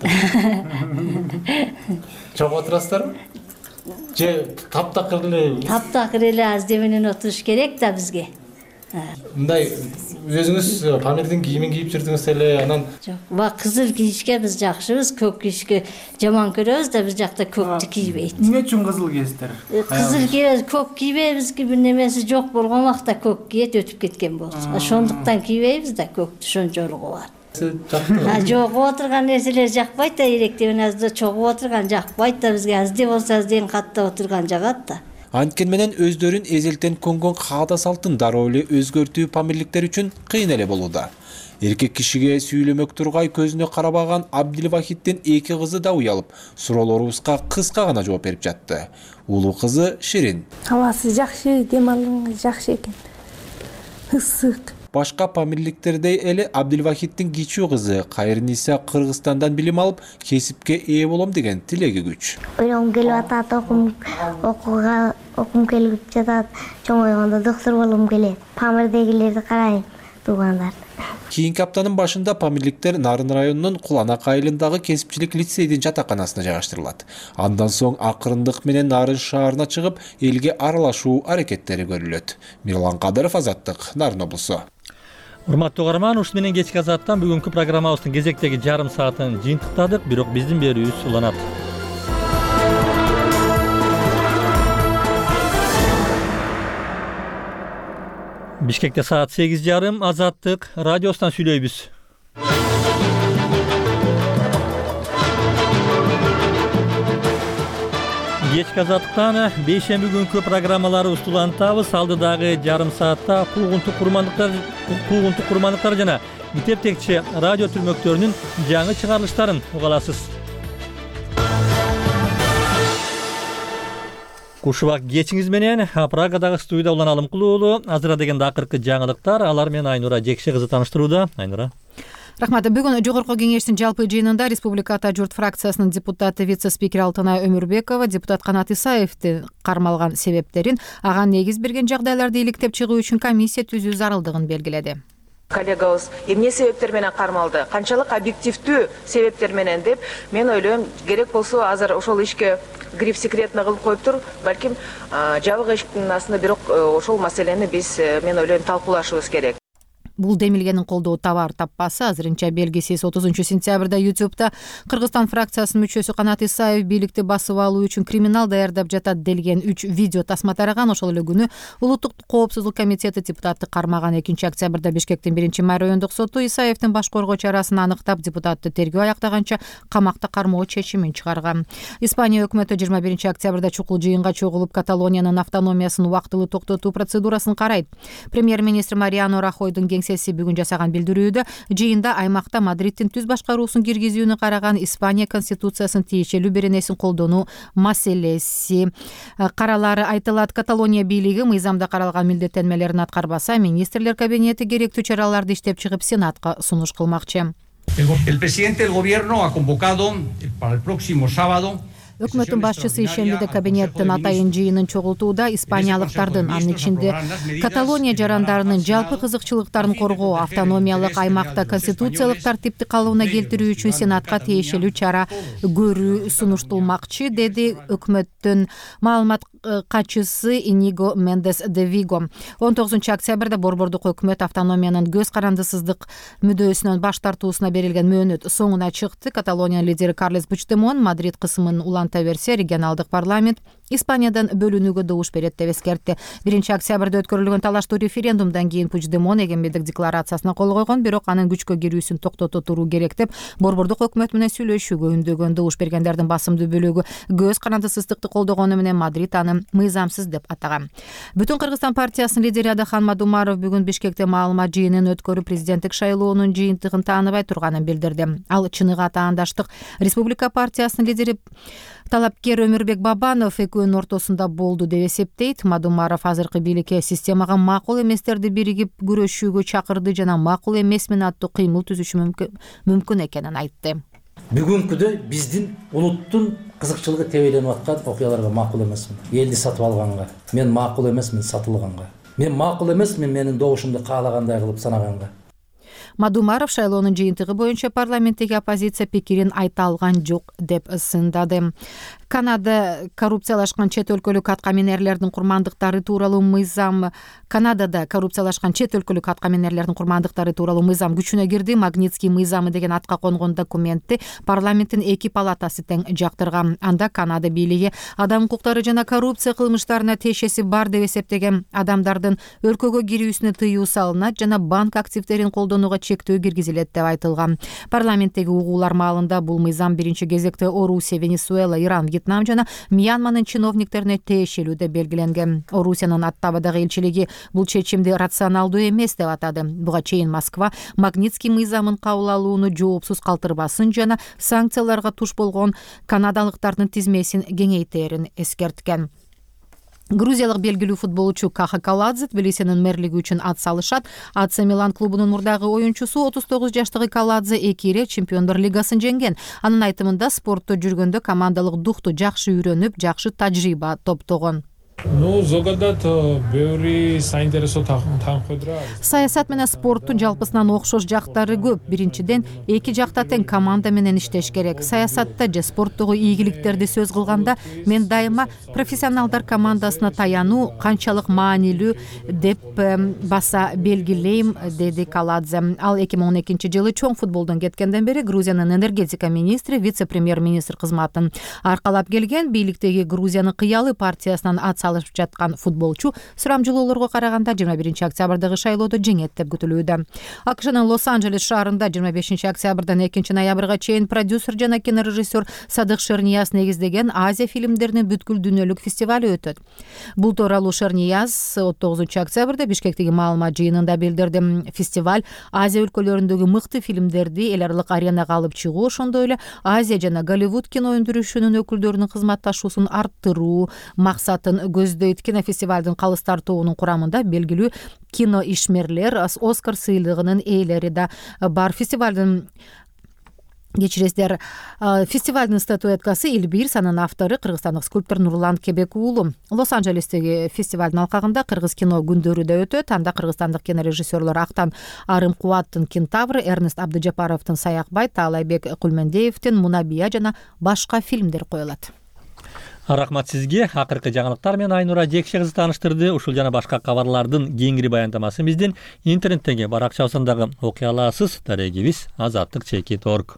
Speaker 23: да. Чогуу отурасыздарбы? Же таптакыр эле? Таптакыр
Speaker 27: эле азде менен отуруш керек да бизге.
Speaker 23: Мындай өзүңүз Памирдин кийимин кийип жүрдүңүз эле, анан
Speaker 27: жок, кызыл кийишке биз жакшыбыз, көк кийишке жаман көрөбүз да, биз жакта көктү кийбейт.
Speaker 3: Эмне үчүн кызыл кийесиздер?
Speaker 27: Кызыл кийебиз, көк кийбейбиз, бир немеси жок болгон убакта көк кийет, өтүп кеткен болчу. Ошондуктан кийбейбиз да, көктү ошончолугу бар. Жогуп отурган нерселер жакпайт да, эректе менен азда чогуп отурган жакпайт да, бизге азде болсо азден каттап отурган жагат да.
Speaker 25: Анткени менен өздөрүн эзелтен көнгөн каада салтын дароо эле өзгөртүү памирликтер үчүн кыйын эле болууда. Эркек кишиге сүйлөмөк тургай көзүнө карабаган Абдилвахиттин эки кызы да уялып, суроолорубузга кыска гана жооп берип жатты. Улуу кызы Ширин.
Speaker 24: Абасы жакшы, дем алган жакшы экен.
Speaker 2: ысык.
Speaker 25: Башка памирликтердей эле Абдилвахиддин кичүү кызы Кайрниса Кыргызстандан билим алып, кесипке ээ болом деген тилеги күч.
Speaker 24: Ойлогум келип атат, окум келип жатат. Чоңойгондо доктор болгум келет. Памирдегилерди карайм, туугандарды.
Speaker 25: Кийинки аптанын башында памирликтер Нарын районунун Куланак айылындагы кесипчилик лицейдин жатаканасына жайгаштырылат. Андан соң акырындык менен Нарын шаарына чыгып, элге аралашуу аракеттери көрүлөт. Мирлан Кадыров, Азаттык, Нарын облусу.
Speaker 1: Урматтуу угарман, ушун менен кечки Азаттан бүгүнкү программабыздын кезектеги жарым саатын жыйынтыктадык, бирок биздин берүүбүз уланат. Бишкекте саат 8:30, Азаттык радиосунан сүйлөйбүз. Кечки Азаттыктан бейшемби күнкү программаларыбызды улантабыз. Алдыдагы жарым саатта куугунтук курмандыктар жана мектеп текче радио түрмөктөрүнүн жаңы чыгарылыштарын уга аласыз. Кушубак кечиңиз менен Прагадагы студияда уланалым кылуулу. Азыр дегенде акыркы жаңылыктар, алар менен Айнура Жекше кызы тааныштырууда. Айнура.
Speaker 5: Рахмат. Бүгүн жогорку кеңештин жалпы жыйынында Республика Ата журт фракциясынын депутаты вице-спикер Алтынай Өмүрбекова депутат Канат Исаевди кармалган себептерин, ага негиз берген жагдайларды иликтеп чыгуу үчүн комиссия түзүү зарылдыгын белгиледи.
Speaker 4: Коллегабыз эмне себептер менен кармалды, канчалык объективдүү себептер менен деп мен ойлойм, керек болсо азыр ошол ишке гриф секретно кылып коюптур, балким жабык эшиктин астында, бирок ошол маселени биз мен ойлойм талкуулашыбыз керек.
Speaker 5: Бул демилгенин колдоо табар таппасы азырынча белгисиз. 30-сентябрда YouTube'да Кыргызстан фракциясынын мүчөсү Канат Исаев бийликти басып алуу үчүн криминал даярдап жатат делген 3 видео тасма тараган. Ошол эле күнү Улуттук коопсуздук комитети депутатты кармаган. 2-октябрда Бишкектин 1-май райондук соту Исаевдин баш коргоо чарасын аныктап, депутатты тергөө аяктаганча камакта кармоо чечимин чыгарган. Испания өкмөтү 21-октябрда чукул жыйынга чогулуп, Каталониянын автономиясын убактылуу токтотуу процедурасын карайт. Премьер-министр Мариано Рахойдун бүгүн жасаган билдирүүдө жыйында аймакта Мадридтин түз башкаруусун киргизүүнү караган Испания конституциясынын тиешелүү беренесин колдонуу маселеси каралары айтылат. Каталония бийлиги мыйзамда каралган милдеттенмелерин аткарбаса, министрлер кабинети керектүү чараларды иштеп чыгып Сенатка сунуш кылмакчы.
Speaker 6: El presidente del gobierno ha convocado para el próximo sábado.
Speaker 5: Өкмөттүн башчысы ишембиде кабинеттин атайын жыйынын чогултууда испаниялыктардын, анын ичинде Каталония жарандарынын жалпы кызыкчылыктарын коргоо, автономиялык аймакта конституциялык тартипти калыбына келтирүү үчүн Сенатка тиешелүү чара көрүү сунуштулмакчы, деди өкмөттүн маалымат катчысы Иниго Мендес де Виго. 19-октябрда борбордук өкмөт автономиянын көз карандысыздык мүдөөсүнөн баш тартуусуна берилген мөөнөт соңуна чыкты. Каталония лидери Карлес Пучдемон Мадрид кысымын уланта берсе, регионалдык парламент Испаниядан бөлүнүүгө добуш берет деп эскертти. 1-октябрда өткөрүлгөн талаштуу референдумдан кийин Пучдемон эгемендик декларациясына кол койгон, бирок анын күчкө кирүүсүн токтото туруу керек деп борбордук өкмөт менен сүйлөшүүгө үндөгөн. Добуш бергендердин басымдуу бөлүгү көз карандысыздыкты колдогону менен Мадрид аны мыйзамсыз деп атаган. Бүтүн Кыргызстан партиясынын лидери Адахан Мадумаров бүгүн Бишкекте маалымат жыйынын өткөрүп, президенттик шайлоонун жыйынтыгын тааныбай турганын билдирди. Ал чыныгы таандаштык Республика партиясынын лидери талапкер Өмүрбек Бабанов экөөнүн ортосунда болду деп эсептейт. Мадумаров азыркы бийликке системага макул эместерди биригип күрөшүүгө чакырды жана макул эмесмин аттуу кыймыл түзүшү мүмкүн экенин айтты.
Speaker 7: Бүгүнкүдө биздин улуттун кызыкчылыгы тебеленип аткан окуяларга макул эмесмин. Элди сатып алганга, мен макул эмесмин сатылганга. Мен макул эмесмин менин добушумду каалагандай кылып санаганга.
Speaker 5: Мадумаров шайлоонун жыйынтыгы боюнча парламенттеги оппозиция пикирин айта алган жок деп сындады. Канадада коррупциялашкан чет өлкөлүк аткаминерлердин курмандыктары тууралуу мыйзам күчүнө кирди. Магнитский мыйзамы деген атка конгон документти парламенттин эки палатасы тең жактырган. Анда Канада бийлиги адам укуктары жана коррупция кылмыштарына тиешеси бар деп эсептеген адамдардын өлкөгө кирүүсүнө тыюу салынат жана банк активдерин колдонууга чектөө киргизилет деп айтылган. Парламенттеги угуулар маалында бул мыйзам биринчи кезекте Орусия, Венесуэла, Иран, Вьетнам жана Мьянманын чиновниктерине тиешелүү деп белгиленген. Орусиянын Оттавадагы элчилиги бул чечимди рационалдуу эмес деп атады. Буга чейин Москва Магнитский мыйзамын кабыл алууну жоопсуз калтырбасын жана санкцияларга туш болгон канадалыктардын тизмесин кеңейтерин эскерткен. Грузиялык белгилүү футболчу Каха Каладзе Тбилисинин мэрлиги үчүн ат салышат. АЦ Милан клубунун мурдагы оюнчусу 39 жаштагы Каладзе 2 ирет Чемпиондор лигасын жеңген. Анын айтымында спортто жүргөндө командалык духту жакшы үйрөнүп, жакшы тажрыйба топтогон. Саясат менен спорттун жалпысынан окшош жактары көп. Биринчиден, эки жакта тең команда менен иштеш керек. Саясатта же спорттогу ийгиликтерди сөз кылганда мен дайыма профессионалдар командасына таянуу канчалык маанилүү деп баса белгилейм, деди Каладзе. Ал 2012 жылы чоң футболдон кеткенден бери Грузиянын энергетика министри, вице-премьер-министр кызматын аркалап келген. Бийликтеги Грузиянын кыялы партиясынан ат салып жаткан футболчу сурамжылоолорго караганда 21 октябрдагы шайлоодо жеңет деп күтүлүүдө. АКШнын Лос-Анджелес шаарында 25 октябрдан 2 ноябрга чейин продюсер жана кинорежиссер Садык Шернияз негиздеген Азия фильмдеринин бүткүл дүйнөлүк фестивалю өтөт. Бул тууралуу Шернияз 39 октябрда Бишкектеги маалымат жыйынында билдирди. Фестиваль Азия өлкөлөрүндөгү мыкты фильмдерди эл аралык аренага алып чыгуу, ошондой эле Азия жана Голливуд кино өндүрүшүнүн өкүлдөрүнүн кызматташуусун арттыруу максатын көздөйт. Кинофестивалдын калыстар тобунун курамында белгилүү кино ишмерлер, Оскар сыйлыгынын ээлери да бар. Фестивалдын статуэткасы Элбирс, анын автору кыргызстандык скульптор Нурлан Кебек уулу. Лос-Анджелестеги фестивалдын алкагында кыргыз кино күндөрү да өтөт. Анда кыргызстандык кинорежиссерлор Актан Арым Кубаттын Кентавр, Эрнест Абдыжапаровдун Саякбай, Таалайбек Кулмендеевдин Мунабия жана башка фильмдер коюлат.
Speaker 1: Рахмат сизге. Акыркы жаңылыктар менен Айнура Жекше кызы тааныштырды. Ушул жана башка кабарлардын кеңири баяндамасын биздин интернеттеги баракчабызындагы окуя аласыз. Дарегибиз azatlyk.org.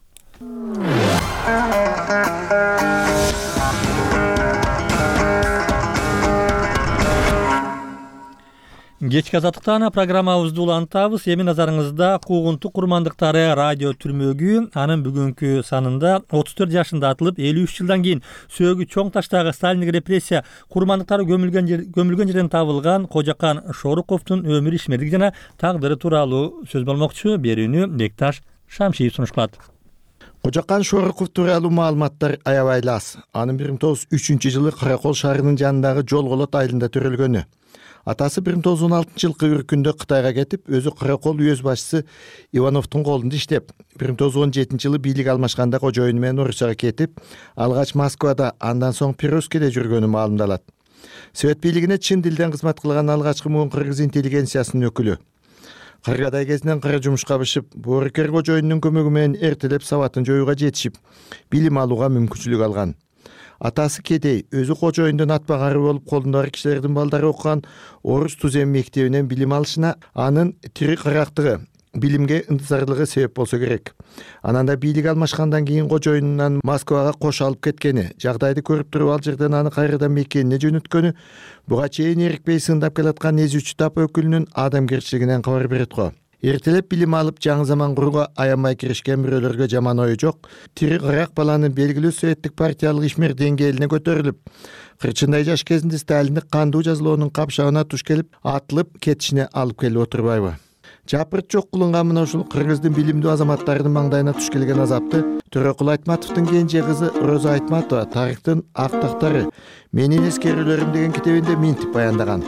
Speaker 1: Кечки азаттыктан программабызды улантабыз. Эми назарыңызда куугунтук курмандыктары радио түрмөгү анын бүгүнкү санында 34 жашында атылып 53 жылдан кийин сөөгү чоң таштагы сталиндик репрессия курмандыктары көмүлгөн жерден табылган Кожакан Шоруковдун өмүр ишмердиги жана тагдыры тууралуу сөз болмокчу. Берүүнү Бекташ Шамшиев сунуш кылат.
Speaker 2: Кожакан Шороков тууралуу маалыматтар аябай аз. Анын 1903 жылы Каракол шаарынын жанындагы Жолголот айылында төрөлгөнү. Атасы 1916 жылкы үркүндө Кытайга кетип, өзү Каракол үйөз башчысы Ивановдун колунда иштеп, 1917 жылы бийлик алмашканда кожоюну менен Орусияга кетип, алгач Москвада, андан соң Перовскийде жүргөнү маалымдалат. Совет бийлигине чын дилден кызмат кылган алгачкы муун кыргыз интеллигенциясынын өкүлү. Кыргыздай кезинен кара жумушка бышып, боорукер кожоюнунун көмөгү менен эртелеп сабатын жоюуга жетишип, билим алууга мүмкүнчүлүк алган. Атасы кедей, өзү кожоюндун ат багары болуп, колунда бар кишилердин балдары окуган Орус Тузем мектебинен билим алышына анын тири карактыгы, билимге ынтызарлыгы себеп болсо керек. Ананда бийлик алмашкандан кийин кожоюнунан Москвага кош алып кеткени, жагдайды көрүп туруп ал жерден аны кайрадан мекенине жөнөткөнү буга чейин эрикпей сындап келаткан эзүүчү тап өкүлүнүн адамгерчилигинен кабар берет го. Эртелеп билим алып жаңы заман курууга аянбай киришкен бирөөлөргө жаман ою жок. Тири кырак баланы белгилүү советтик партиялык ишмер деңгээлине көтөрүлүп, 40 жаш кезинде Сталиндик кандуу жазалоонун капшагына туш келип, атылып кетишине алып келип отурбайбы? Жапырт жок кылынган мына ушул кыргыздын билимдүү азаматтарынын маңдайына туш келген азапты Төрөкул Айтматовдун кенже кызы Роза Айтматова тарыхтын ак тактары менин эскерүүлөрүм деген китебинде минтип баяндаган.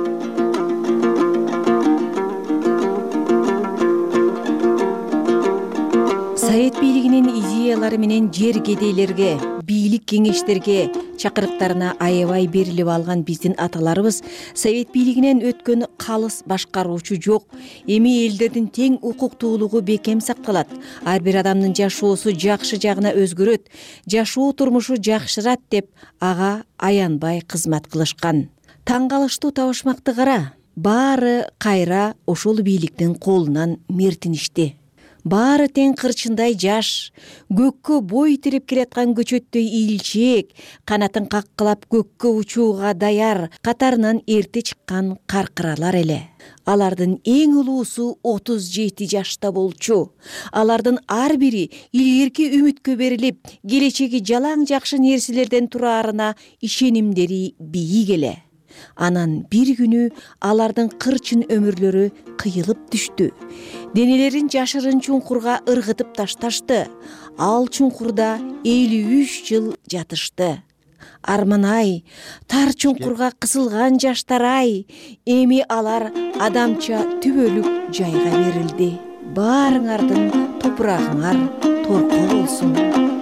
Speaker 8: Совет бийлигинин идеялары менен жер кедейлерге, бийлик кеңештерге чакырыктарына аябай берилип алган биздин аталарыбыз Совет бийлигинен өткөн калыс башкаруучу жок. Эми элдердин тең укуктуулугу бекем сакталат. Ар бир адамдын жашоосу жакшы жагына өзгөрөт, жашоо турмушу жакшырат деп ага аянбай кызмат кылышкан. Таң калыштуу табышмакты кара. Баары кайра ошол бийликтин колунан мертиништи. Баары тең кырчындай жаш, көккө бой тирип келаткан көчөттөй ийилчээк, канатын каккылап көккө учууга даяр, катарынан эрте чыккан каркыралар эле. Алардын эң улуусу 37 жашта болчу. Алардын ар бири илгерки үмүткө берилип, келечеги жалаң жакшы нерселерден тураарына ишенимдери бийик эле. Анан бир күнү алардын кырчын өмүрлөрү кыйылып түштү. Денелерин жашырын чуңкурга ыргытып ташташты. Ал чуңкурда 53 жыл жатышты. арман-ай, тар чуңкурга кысылган жаштар-ай, эми алар адамча түбөлүк жайга берилди. Баарыңардын топурагыңар торко болсун.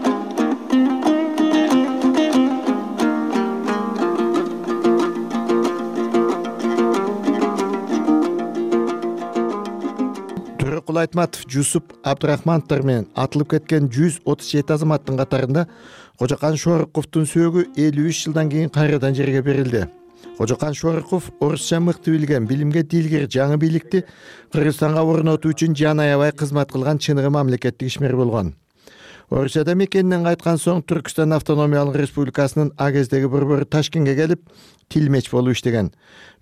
Speaker 2: Төрөкул Айтматов, Жусуп Абдрахмановдор менен атылып кеткен 137 азаматтын катарында Кожокан Шорыковдун сөөгү 53 жылдан кийин кайрадан жерге берилди. Кожокан Шорыков орусча мыкты билген, билимге дилгир жаңы бийликти Кыргызстанга орнотуу үчүн жан аябай кызмат кылган чыныгы мамлекеттик ишмер болгон. Орусияда мекенинен кайткан соң Түркстан автономиялык республикасынын а кездеги борбору Ташкентке келип тилмеч болуп иштеген.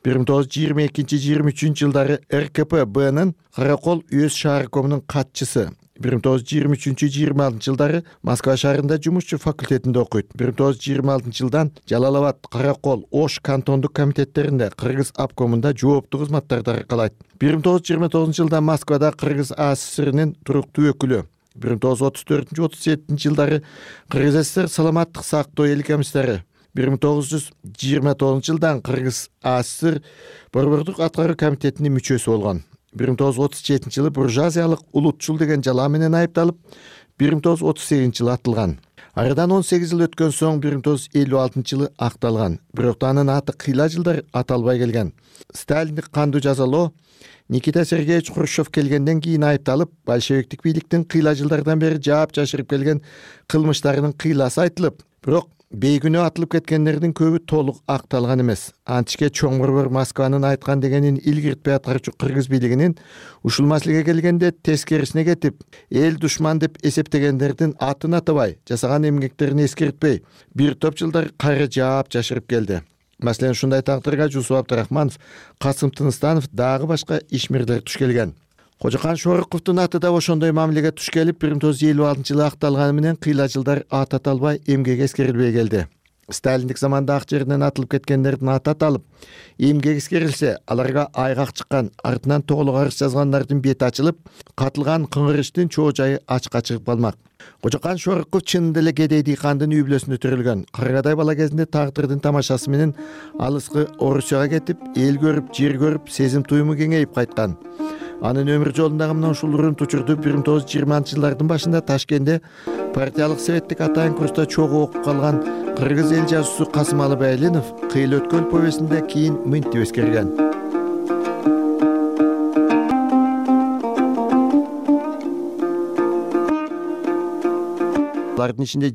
Speaker 2: 1922-23 жылдары РКП-Бнын Каракол үй шааркомунун катчысы. 1923-26 жылдары Москва шаарында жумушчу факультетинде окуйт. 1926 жылдан Жалалабад, Каракол, Ош кантондук комитеттеринде Кыргыз обкомунда жооптуу кызматтарды аркалайт. 1929 жылда Москвада Кыргыз АССРнин туруктуу өкүлү. 1934-37 жылдары Кыргыз СССР саламаттык сактоо эл комиссары. 1929 жылдан Кыргыз АССР борбордук аткаруу комитетинин мүчөсү болгон. 1937 жылы буржуазиялык улутчул деген жала менен айыпталып, 1938 жылы атылган. Арадан 18 жыл өткөн соң 1956 жылы акталган. Бирок анын аты кыйла жылдар аталбай келген. Сталиндик кандуу жазалоо Никита Сергеевич Хрущев келгенден кийин айыпталып, большевиктик бийликтин кыйла жылдардан бери жаап жашырып келген кылмыштарынын кыйласы айтылып, бирок бейгүнөө атылып кеткендердин көбү толук акталган эмес. Античке чоң борбор Москванын айткан дегенин илгиртпей аткаруучу кыргыз бийлигинин ушул маселеге келгенде тескерисине кетип, эл душман деп эсептегендердин атын атабай, жасаган эмгектерин эскертпей, бир топ жылдар кайра жаап жашырып келди. Маселен, ушундай тагдырга Жусуп Абдрахманов, Касым Тыныстанов дагы башка ишмерлер туш келген. Кожокан Шорыковдун аты да ошондой мамилеге туш келип, 1956 жылы акталганы менен кыйла жылдар ат аталбай, эмгек эскерилбей келди. Сталиндик заманда ак жеринен атылып кеткендердин аты аталып, эмгек эскерилсе, аларга айгак чыккан, артынан тоголок арыз жазгандардын бети ачылып, катылган кыңгыр иштин чоо жайы ачыкка чыгып калмак. Кожокан Шорыков чынында эле кедей дыйкандын үй бүлөсүндө төрөлгөн. Кыргадай бала кезинде тагдырдын тамашасы менен алыскы Орусияга кетип, эл көрүп, жер көрүп, сезим туюму кеңейип кайткан. Анын өмүр жолундагы мына ушул урунту учурду 1920 жылдардын башында Ташкентте партиялык советтик атайын курста чогуу окуп калган кыргыз эл жазуусу Касымалы Байлинов кыйыл өткөн повестинде кийин мынтип эскерген. Алардын ичинде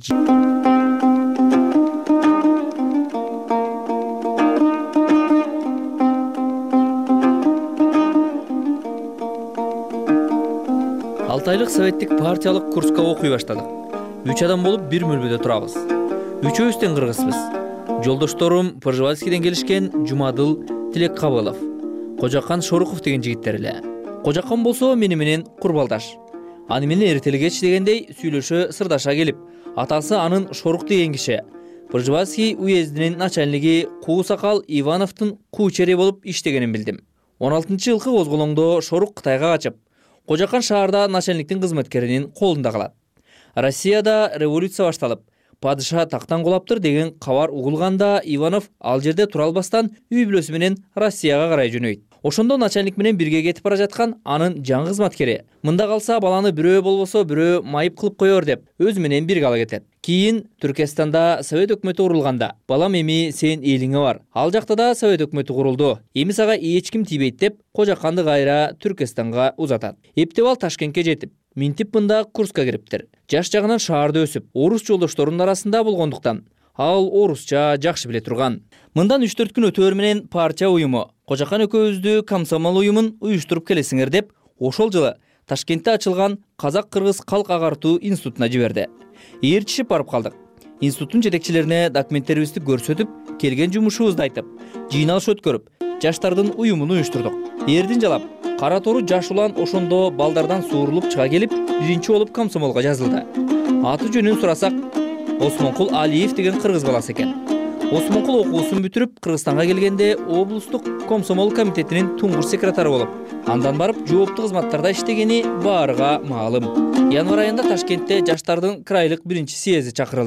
Speaker 9: Алтайлык советтик партиялык курска окуй баштадык. 3 адам болуп бир мөлбөдө турабыз. Үчөөбүз тең кыргызбыз. Жолдошторум Пржевальскийден келишкен Жумадыл Тилеккабылов, Кожокан Шоруков деген жигиттер эле. Кожокан болсо мени менен курбалдаш. Аны менен эртелгеч дегендей сүйлөшө сырдаша келип, атасы анын Шорук деген киши. Пржевальский уездинин начальниги Куу Сакал Ивановдун куучери болуп иштегенин билдим. 16-жылкы козголоңдо Шорук Кытайга качып, Кожокан шаарда начальниктин кызматкеринин колунда калат. Россияда революция башталып, падыша тактан кулаптыр деген кабар угулганда Иванов ал жерде тура албастан үй бүлөсү менен Россияга карай жөнөйт. Ошондо начальник менен бирге кетип бара жаткан анын жаңы кызматкери мында калса баланы бирөө болбосо бирөө майып кылып коёр деп өзү менен бирге ала кетет. Кийин Түркстанда совет өкмөтү курулганда балам эми сен элиңе бар. Ал жакта да совет өкмөтү курулду. Эми сага эч ким тийбейт деп Кожоканды кайра Түркстанга узатат. Эптеп ал Ташкентке жетип, минтип мында курска кириптир. Жаш жагынан шаарда өсүп, орус жолдошторунун арасында болгондуктан ал орусча жакшы биле турган. Мындан 3-4 күн өтөөр менен партия уюму Кожокан экөөбүздү комсомол уюмун уюштуруп келесиңер деп ошол жылы Ташкентте ачылган Казак-Кыргыз калк агартуу институтуна жиберди. Ээрчишип барып калдык. Институттун жетекчилерине документтерибизди көрсөтүп, келген жумушубузду айтып, жыйналыш өткөрүп, жаштардын уюмун уюштурдук. Эрдин жалап, кара тору жаш улан ошондо балдардан суурулуп чыга келип, биринчи болуп комсомолго жазылды. Аты жөнүн сурасак, Осмонкул Алиев деген кыргыз баласы экен. Осмонкул окуусун бүтүрүп Кыргызстанга келгенде облустук комсомол комитетинин туңгуш секретары болуп, андан барып жооптуу кызматтарда иштегени баарыга маалым. Январь айында Ташкентте жаштардын крайлык биринчи съезди чакырылды.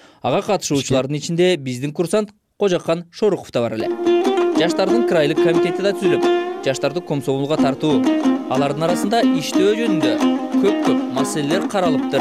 Speaker 9: Ага катышуучулардын ичинде биздин курсант Кожакан Шоруков да бар эле. Жаштардын крайлык комитети да түзүлүп, жаштарды комсомолго тартуу, алардын арасында иштөө жөнүндө көп маселелер каралыптыр.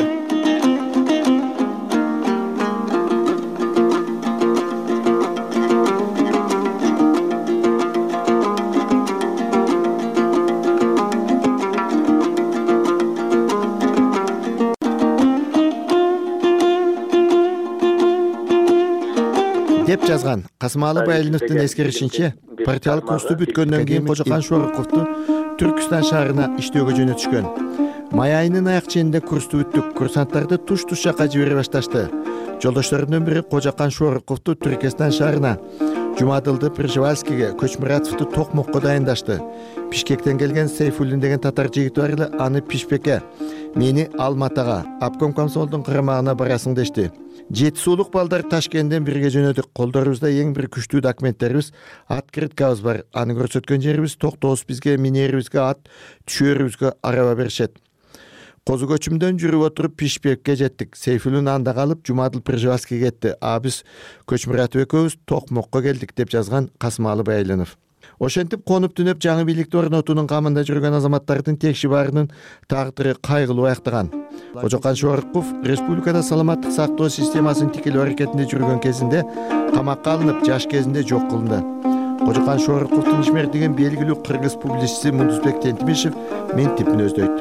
Speaker 2: деп жазган Касымалы Байылыновдун эскеришинче, партиялык курсту бүткөндөн кийин Кожакан Шоруковду Түркүстан шаарына иштөөгө жөнөтүшкөн. Май айынын аяк ченинде курсту бүттүк, курсанттарды туш жакка жибере башташты. Жолдошторунун бири Кожакан Шоруковду Түркестан шаарына, Жумадылды Пржевальскийге, Көчмуратовду Токмокко дайындашты. Бишкектен келген Сейфуллин деген татар жигити бар эле, аны Пишпекке, мени Алматага, обком комсомолдун кырамагына барасың дешти. Жети суулук балдар Ташкенттен бирге жөнөдүк. Колдорубузда эң бир күчтүү документтерибиз, открыткабыз бар. Аны көрсөткөн жерибиз токтобуз, бизге минерибизге ат, түшөрүбүзгө араба беришет. Козу көчүмдөн жүрүп отуруп Пишпекке жеттик. Сейфуллин анда калып, Жумадыл Пржевальский кетти. А биз Көчмуратов экөөбүз Токмокко келдик деп жазган Касымалы Байылынов. Ошентип конуп түнөп жаңы бийликти орнотуунун камында жүргөн азаматтардын текши баарынын тагдыры кайгылуу аяктаган. Кожакан Шоруков республикада саламаттык сактоо системасынын тикелүү аракетинде жүргөн кезинде камакка алынып, жаш кезинде жок кылынды. Кожакан Шоруковдун ишмердигин белгилүү кыргыз публицисти Мундузбек Тентимишев мен типин өздөйт.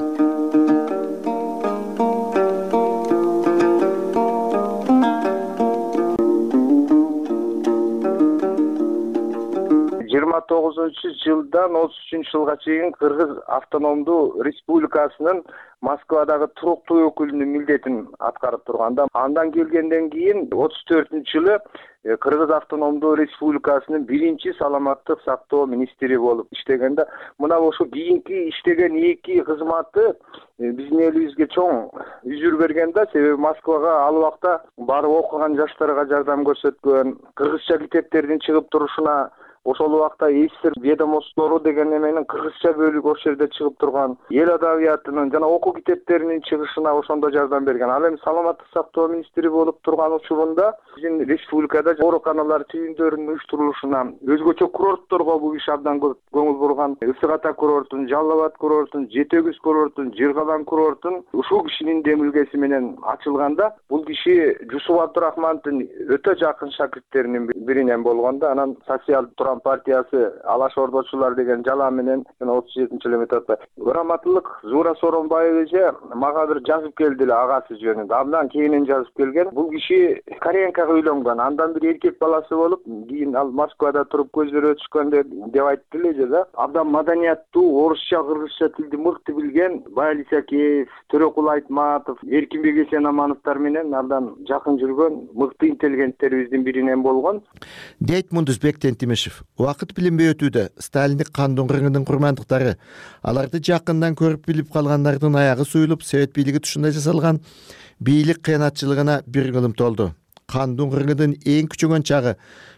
Speaker 10: 29-жылдан 33-жылга чейин Кыргыз автономдуу республикасынын Москвадагы туруктуу өкүлүнүн милдетин аткарып турганда, андан келгенден кийин 34-жылы Кыргыз автономдуу республикасынын биринчи саламаттык сактоо министри болуп иштегенде, мына ошо кийинки иштеген эки кызматы биздин элибизге чоң үзүр берген да, себеби Москвага ал убакта барып окуган жаштарга жардам көрсөткөн, кыргызча китептердин чыгып турушуна ошол убакта СССР ведомостолору деген эменин кыргызча бөлүгү ошол жерде чыгып турган, эл адабиятынын жана окуу китептеринин чыгышына ошондо жардам берген. Ал эми саламаттык сактоо министри болуп турган учурунда биздин республикада ооруканалар түйүндөрүнүн уюштурулушуна, өзгөчө курортторго бул киши абдан көп көңүл бурган. Ысык Ата курортун, Жалал Абад курортун, Жети Өгүз курортун, Жыргалан курортун ушул кишинин демилгеси менен ачылганда, бул киши Жусуп Абдурахмановдун өтө жакын шакирттеринин биринен болгон да. Анан социал партиясы Алаш Ордочулар деген жалаа менен 37-жылы методда Граматылык Зуура Соронбаев эже мага бир жазып келди эле агасы жөнүндө. Абдан кийинен жазып келген. Бул киши Кореенкага үйлөнгөн, андан бир эркек баласы болуп, кийин ал Москвада туруп көздөрү өтүшкөн деп айтты эле да. Абдан маданияттуу, орусча, кыргызча тилди мыкты билген Байал Исакеев, Төрөкул Айтматов, Эркинбек Эсенамановдор менен абдан жакын жүргөн мыкты интеллигенттерибиздин биринен болгон.
Speaker 2: Дейт Мундузбек Тентимишев. Убакыт билинбей өтүүдө Сталиндик кандын кыргындын курмандыктары, аларды жакындан көрүп билип калгандардын аягы суюлуп, Совет бийлиги тушунда жасалган бийлик кыянатчылыгына бир кылым толду. Кандын кыргындын эң күчөгөн чагы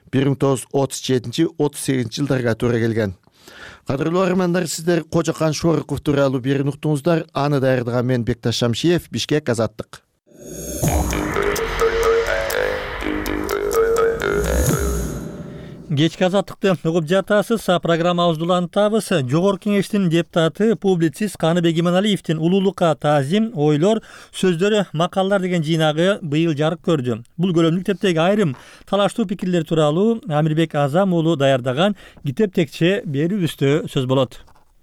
Speaker 2: 1937-38 жылдарга туура келген. Кадырлуу армандар, сиздер Кожакан Шоруков тууралуу берин уктуңуздар. Аны даярдаган мен Бекташ Шамшиев, Бишкек, Азаттык.
Speaker 1: Кечки Азаттыкты угуп жатасыз. Программабызды улантабыз. Жогорку Кеңештин депутаты, публицист Каныбек Иманалиевдин улуулукка таазим, ойлор, сөздөрү, макалалар деген жыйнагы быйыл жарык көрдү. Бул көлөмдүк китептеги айрым талаштуу пикирлер тууралуу Амирбек Азам уулу даярдаган китеп текче берүүбүздө сөз болот.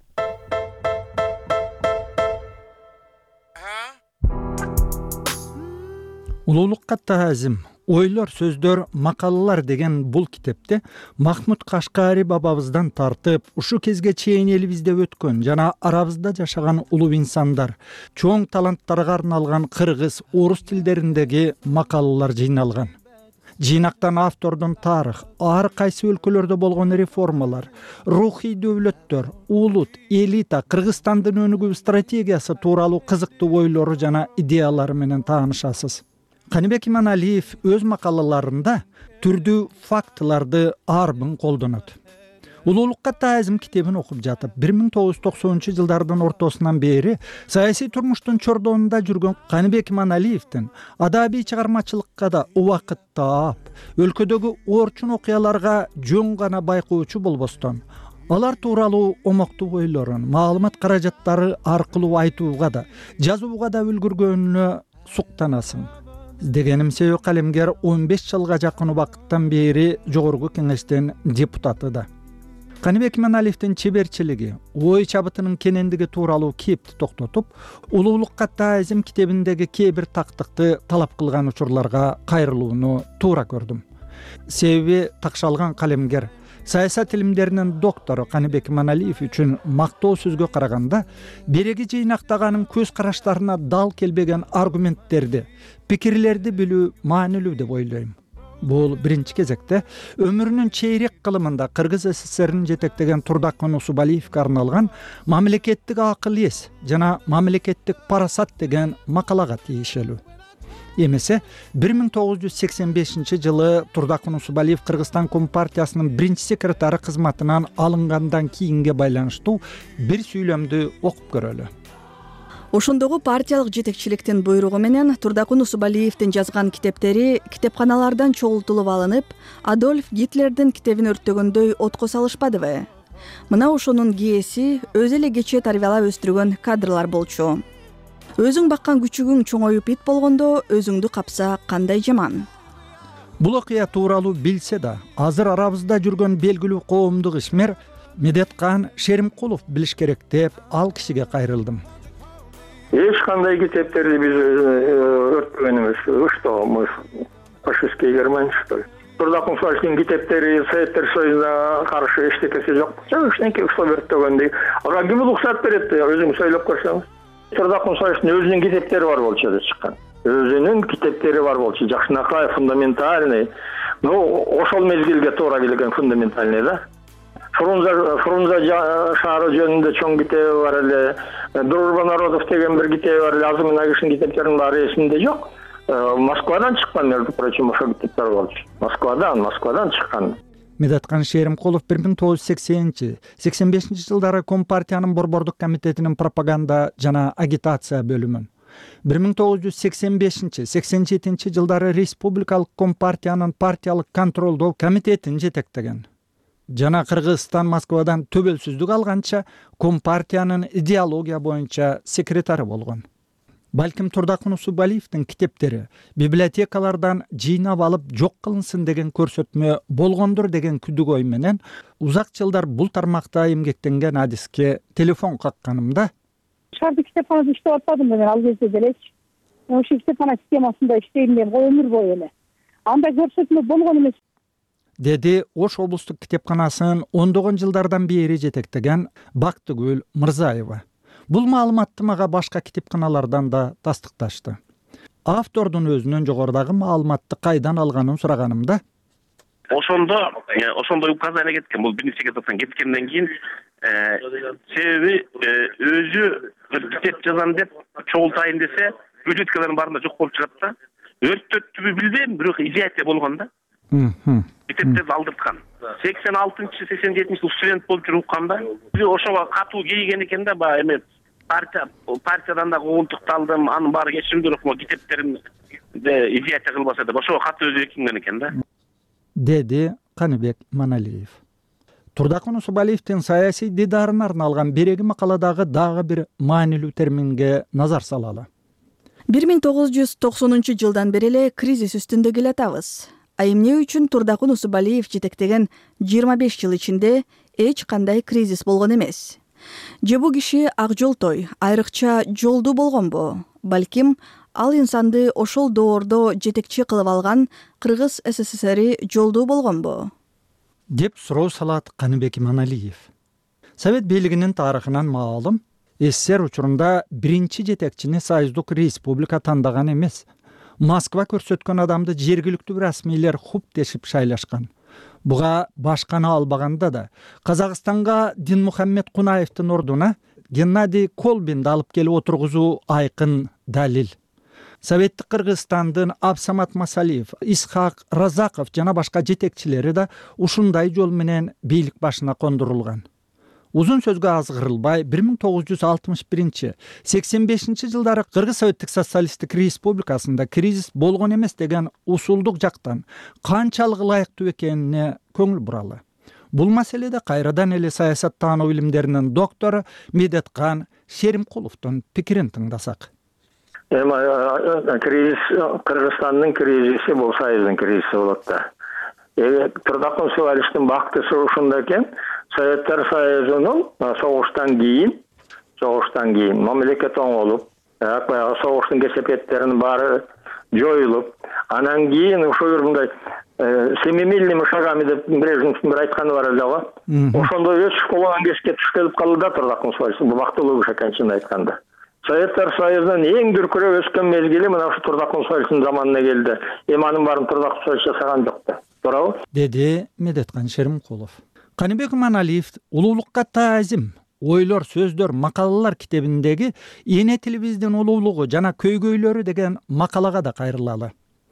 Speaker 12: Улуулукка таазим, ойлор, сөздөр, макалалар деген бул китепте Махмуд Кашкари бабабыздан тартып, ушу кезге чейин элибизде өткөн жана арабызда жашаган улуу инсандар, чоң таланттарга арналган кыргыз, орус тилдериндеги макалалар жыйналган. Жыйнактан автордун тарых, ар кайсы өлкөлөрдө болгон реформалар, рухий дөөлөттөр, улут, элита, Кыргызстандын өнүгүү стратегиясы тууралуу кызыктуу ойлору жана идеялары менен таанышасыз. Каныбек Иманалиев өз макалаларында түрдүү фактыларды арбын колдонот. улуулукка таазим китебин окуп жатып 1990-жылдардын ортосунан бери саясий турмуштун чордонунда жүргөн Каныбек Иманалиевдин адабий чыгармачылыкка да убакыт таап, өлкөдөгү орчун окуяларга жөн гана байкоочу болбостон, алар тууралуу омоктуу ойлорун маалымат каражаттары аркылуу айтууга да, жазууга да үлгүргөнүнө суктанасың. Дегеним себеби калемгер 15 жылга жакын убакыттан бери жогорку кеңештин депутаты да. Каныбек Иманалиевдин чеберчилиги, ой чабытынын кенендиги тууралуу кепти токтотуп, улуулукка таазим китебиндеги кээ бир тактыкты талап кылган учурларга кайрылууну туура көрдүм. Себеби такшалган калемгер саясат илимдеринин доктору Каныбек Иманалиев үчүн мактоо сөзгө караганда береги жыйнактаганын көз караштарына дал келбеген аргументтерди, пикирлерди билүү маанилүү деп ойлойм. Бул биринчи кезекте өмүрүнүн чейрек кылымында Кыргыз СССРин жетектеген Турдакун Усубалиевге арналган мамлекеттик акыл эс жана мамлекеттик парасат деген макалага тийишелүү. Эмесе 1985-жылы Турдакун Усубалиев Кыргызстан Компартиясынын биринчи секретары кызматынан алынгандан кийинге байланыштуу бир сүйлөмдү окуп көрөлү.
Speaker 13: Ошондогу партиялык жетекчиликтин буйругу менен Турдакун Усубалиевдин жазган китептери китепканалардан чогултулуп алынып, Адольф Гитлердин китебин өрттөгөндөй отко салышпадыбы? Мына ошонун кээси өзү эле кечээ тарбиялап өстүргөн кадрлар болчу. Өзүң баккан күчүгүң чоңоюп ит болгондо өзүңдү капса кандай жаман.
Speaker 12: Бул окуя тууралуу билсе да, азыр арабызда жүргөн белгилүү коомдук ишмер Медеткан Шеримкулов билиш керек деп ал кишиге кайрылдым.
Speaker 14: Эч кандай китептерди биз өрттөгөн эмес. Что мы фашистские Германия, что ли? Турдакун Усубалиевдин китептери Советтер Союзуна каршы эчтекеси жок. Эчтеке өрттөгөндөй. Ага ким уруксат берет? Өзүң сөйлөп көрсөңүз. Турдакун Усубалиевдин өзүнүн китептери бар болчу деп чыккан. Өзүнүн китептери бар болчу. Жакшынакай, фундаментальный. Ошол мезгилге туура келген фундаментальный да. Фрунзе шаары жөнүндө чоң китеби бар эле. Дружба народов деген бир китеби бар эле. Азым Нагишин китептеринин баары эсимде жок. Москвадан чыккан, между прочим, ошол китептер болчу. Москвадан чыккан.
Speaker 12: Медеткан Шеримкулов 1980-85 жылдары Компартиянын Борбордук комитетинин пропаганда жана агитация бөлүмүн, 1985-87 жылдары Республикалык Компартиянын партиялык контролдоо комитетин жетектеген. Жана Кыргызстан Москвадан төбөлсүздүк алганча Компартиянын идеология боюнча секретары болгон. Балким Турдакун Усубалиевдин китептери библиотекалардан жыйнап алып жок кылынсын деген көрсөтмө болгондур деген күдүгөй менен узак жылдар бул тармакта эмгектенген адиске телефон какканымда
Speaker 15: шаардык китепканада иштеп атпадым мен ал кезде делечи. Ошо китепкана системасында иштейм мен өмүр бою эле. Андай көрсөтмө болгон эмес.
Speaker 12: Деди Ош облустук китепканасын ондогон жылдардан бери жетектеген Бактыгүл Мырзаева. Бул маалыматты мага башка китепканалардан да тастыкташты. Автордун өзүнүн жогорудагы маалыматты кайдан алганын сураганымда
Speaker 16: ошондой указание кеткен. Бул биринчи секретардан кеткенден кийин себеби өзү китеп жазам деп чогултайын десе, бюджеткалардын баарында жок болуп чыгат да. Өрттөттүбү билбейм, бирок изиятия болгон да. Китептерди алдырткан. 86-87 жыл студент болуп жүрүп укканда, ошого катуу кейген экен да, баягы эме партиядан да куугунтукталдым, анын баары кечиримдүү окума китептеримди изиятия кылбаса деп ошого катуу өзү экинген экен да.
Speaker 12: Деди Каныбек Иманалиев. Турдакун Усубалиевдин саясий дидарына арналган береги макаладагы дагы бир маанилүү терминге назар салалы.
Speaker 13: 1990 жылдан бери эле кризис үстүндө келатабыз. А эмне үчүн Турдакун Усубалиев жетектеген 25 жыл ичинде эч кандай кризис болгон эмес? Же бул киши ак жолтой, айрыкча жолдуу болгонбу? Балким ал инсанды ошол доордо жетекчи кылып алган Кыргыз СССРи жолдуу болгонбу?
Speaker 12: Деп суроо салат Каныбек Иманалиев. Совет бийлигинин тарыхынан маалым, СССР учурунда биринчи жетекчини Союздук Республика тандаган эмес. Москва көрсөткөн адамды жергиликтүү расмийлер хуптешип шайлашкан. Буга башканы албаганда да Казакстанга Динмухаммед Кунаевдин ордуна Геннадий Колбинди алып келип отургузуу айкын далил. советтик Кыргызстандын Абсамат Масалиев, Исхак Разаков жана башка жетекчилери да ушундай жол менен бийлик башына кондурулган. Узун сөзгө азгырылбай 1961-85 жылдары Кыргыз Советтик Социалисттик Республикасында кризис болгон эмес деген усулдук жактан канчалык ылайыктуу экенине көңүл буралы. Бул маселеде кайрадан эле саясаттануу илимдеринин доктору Медеткан Шеримкуловдун пикирин тыңдасак.
Speaker 14: Кризис Кыргызстандын кризиси бул Союздун кризиси болот да. Турдакун Субалиевдин бактысы ушунда экен. Советтер Союзунун согуштан кийин мамлекет оңолуп, баягы согуштун кесепеттеринин баары жоюлуп, анан кийин ошол мындай семимильными шагами деп Брежневдин бир айтканы бар эле го. Ошондой өсүп калган кезге туш келип калды да Турдакун Субалиев. Бул бактылуу киши экен чынын айтканда. Советтер Союзунун эң дүркүрөп өскөн мезгили мына ушу Турдакун Субалиевдин заманына келди. Эми анын баарын Турдакун Субалиев жасаган жок да. Туурабы?
Speaker 12: Деди Медеткан Шеримкулов. Каныбек Иманалиев улуулукка таазим ойлор, сөздөр, макалалар китебиндеги эне тилибиздин улуулугу жана көйгөйлөрү деген макалага да кайрылалы.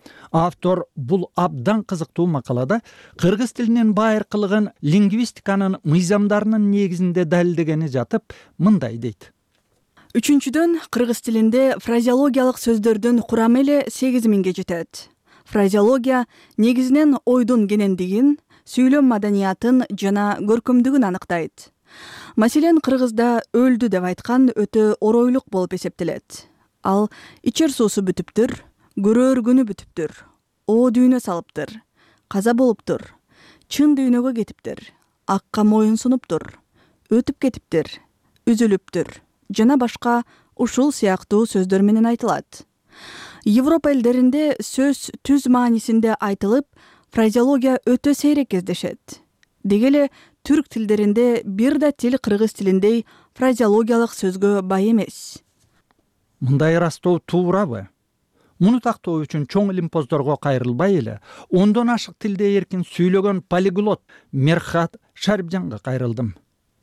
Speaker 12: Автор бул абдан кызыктуу макалада кыргыз тилинин байыркылыгын лингвистиканын мыйзамдарынын негизинде далилдегени жатып, мындай дейт.
Speaker 13: Үчүнчүдөн, кыргыз тилинде фразеологиялык сөздөрдүн курамы эле 8000ге жетет. Фразеология негизинен ойдун кенендигин, сүйлөм маданиятын жана көркөмдүгүн аныктайт. Маселен, кыргызда өлдү деп айткан өтө оройлук болуп эсептелет. Ал ичер суусу бүтүптүр, көрөр күнү бүтүптүр, оо дүйнө салыптыр, каза болуптур, чын дүйнөгө кетиптир, акка моюн сунуптур, өтүп кетиптир, үзүлүптүр жана башка ушул сыяктуу сөздөр менен айтылат. Европа элдеринде сөз түз маанисинде айтылып, фразеология өтө сейрек кездешет. Дегеле түрк тилдеринде бир да тил кыргыз тилиндей фразеологиялык сөзгө бай эмес.
Speaker 12: Мындай ырастоо туурабы? Муну тактоо үчүн чоң илимпоздорго кайрылбай эле, ондон ашык тилде эркин сүйлөгөн полиглот Мерхат Шарипжанга кайрылдым.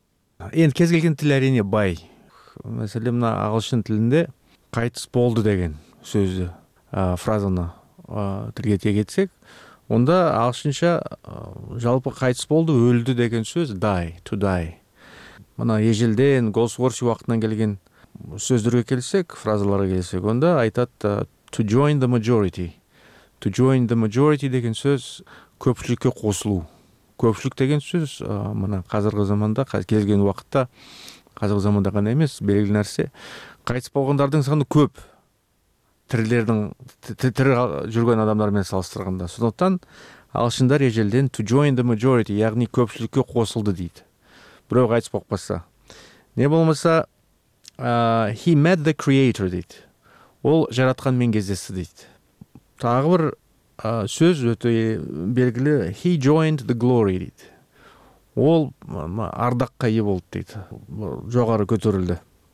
Speaker 11: Энд кез келген тил әрине бай. Мәселен, мына агылшын тилинде кайтыс болду деген сөздү, фразаны тилге тиек этсек, онда агылшынча жалпы кайтыс болду, өлдү деген сөз die, to die. Мына ежелден Голсуорси убактынан келген сөздөргө келсек, фразаларга келсек, онда айтат to join the majority. To join the majority деген сөз көпчүлүккө косулуу. Көпчүлүк деген сөз мына казыркы заманда, келген убакытта, казыркы заманда гана эмес, белгилүү нерсе, кайтыс болгондордун саны көп. Тирилердин тири жүргөн адамдар менен салыштырганда. Сондуктан агылшындар ежелден to join the majority, ягни көпчүлүккө косулду дейт. Бирөө кайтыс болуп калса. Не болмаса he met the creator дейт. Ол жараткан менен кездешти дейт. Тагы бир сөз өтө белгилүү, he joined the glory дейт. Ол ардакка ээ болду дейт. Жогору көтөрүлдү.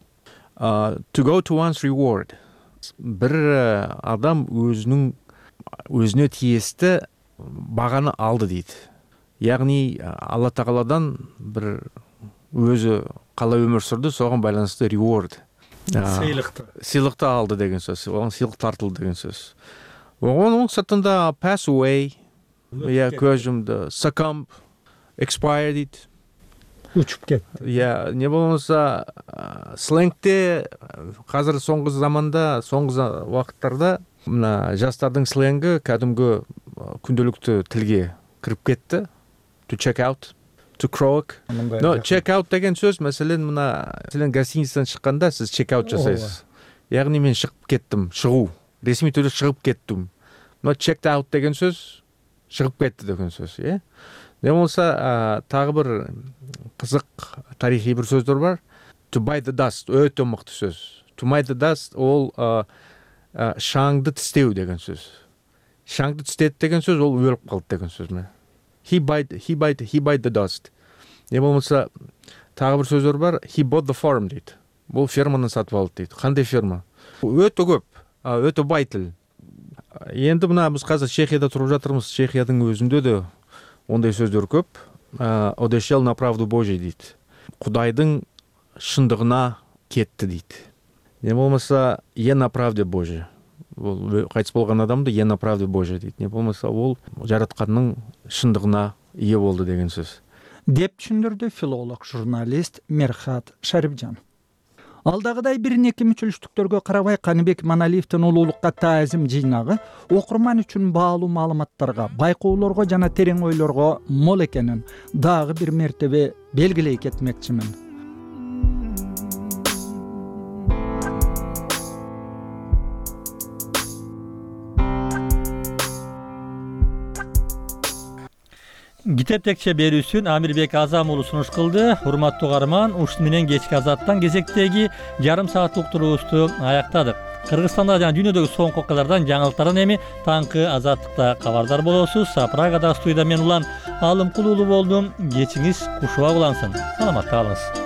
Speaker 11: To go to one's reward. Бир адам өзүнө тиесті баганы алды дейт. Ягни Алла Тааладан бир өзү калай өмүр сүрдү, согон байланыштуу reward. Сыйлыкты алды деген сөз. Оған сыйлык тартылды деген сөз. Оның сыртында pass away, көз жұмды, succumb, expire дейт.
Speaker 12: Учуп кетти.
Speaker 11: Не болмаса сленгте казыр соңгы заманда, соңгы вакыттарда мына жастардын сленги кәдімгі күндөлүктүү тилге кирип кетти. To check out, to croak. No, check out деген сөз, мәселен мына гостиницадан шыққанда сіз check out жасайсыз. Яғни мен шығып кеттім, шығу. Ресми түрде шығып кеттім. Но checked out деген сөз шығып кетті деген сөз, е? Не болса, тағы бір қызық тарихи бір сөздер бар. To bite the dust, өте мықты сөз. To bite the dust, ол шаңды тістеу деген сөз. Шаңды тістеді деген сөз, ол өліп қалды деген сөз ме? He bite the dust. Не болмаса, тағы бір сөздер бар. He bought the farm дейді. Бұл ферманы сатып алды дейді. Қандай ферма? Өте көп, өте бай тіл. Енді мына біз қазір Чехияда тұрып жатырмыз. Чехияның өзінде де ондай сөздер көп. Одешел на правду Божий дейді. Құдайдың шындығына кетті дейді. Не болмаса, е на правде Божий. бул кайтыс болгон адамды «Я на правде Божьей» дейт. Не болмаса ол жараткандын шындыгына ие болду деген сөз
Speaker 12: деп түшүндүрдү филолог журналист Мерхат Шарипжан. Алдагыдай бир неке мүчөлүштүктөргө карабай Каныбек Маналиевдин улуулукка таазим жыйнагы окурман үчүн баалуу маалыматтарга, байкоолорго жана терең ойлорго мол экенин дагы бир мертебе белгилей кетмекчимин.
Speaker 1: Китеп текче берүүсүн Амирбек Азам уулу сунуш кылды. Урматтуу угарман, ушуну менен кечки Азаттан кезектеги жарым сааттык туруубузду аяктадык. Кыргызстанда жана дүйнөдөгү соңку окуялардан жаңылыктардан эми таңкы Азаттыкта кабардар болосуз. Прагада студияда мен Улан Алымкул уулу болдум. Кечиңиз кушуба улансын. Саламатта калыңыз.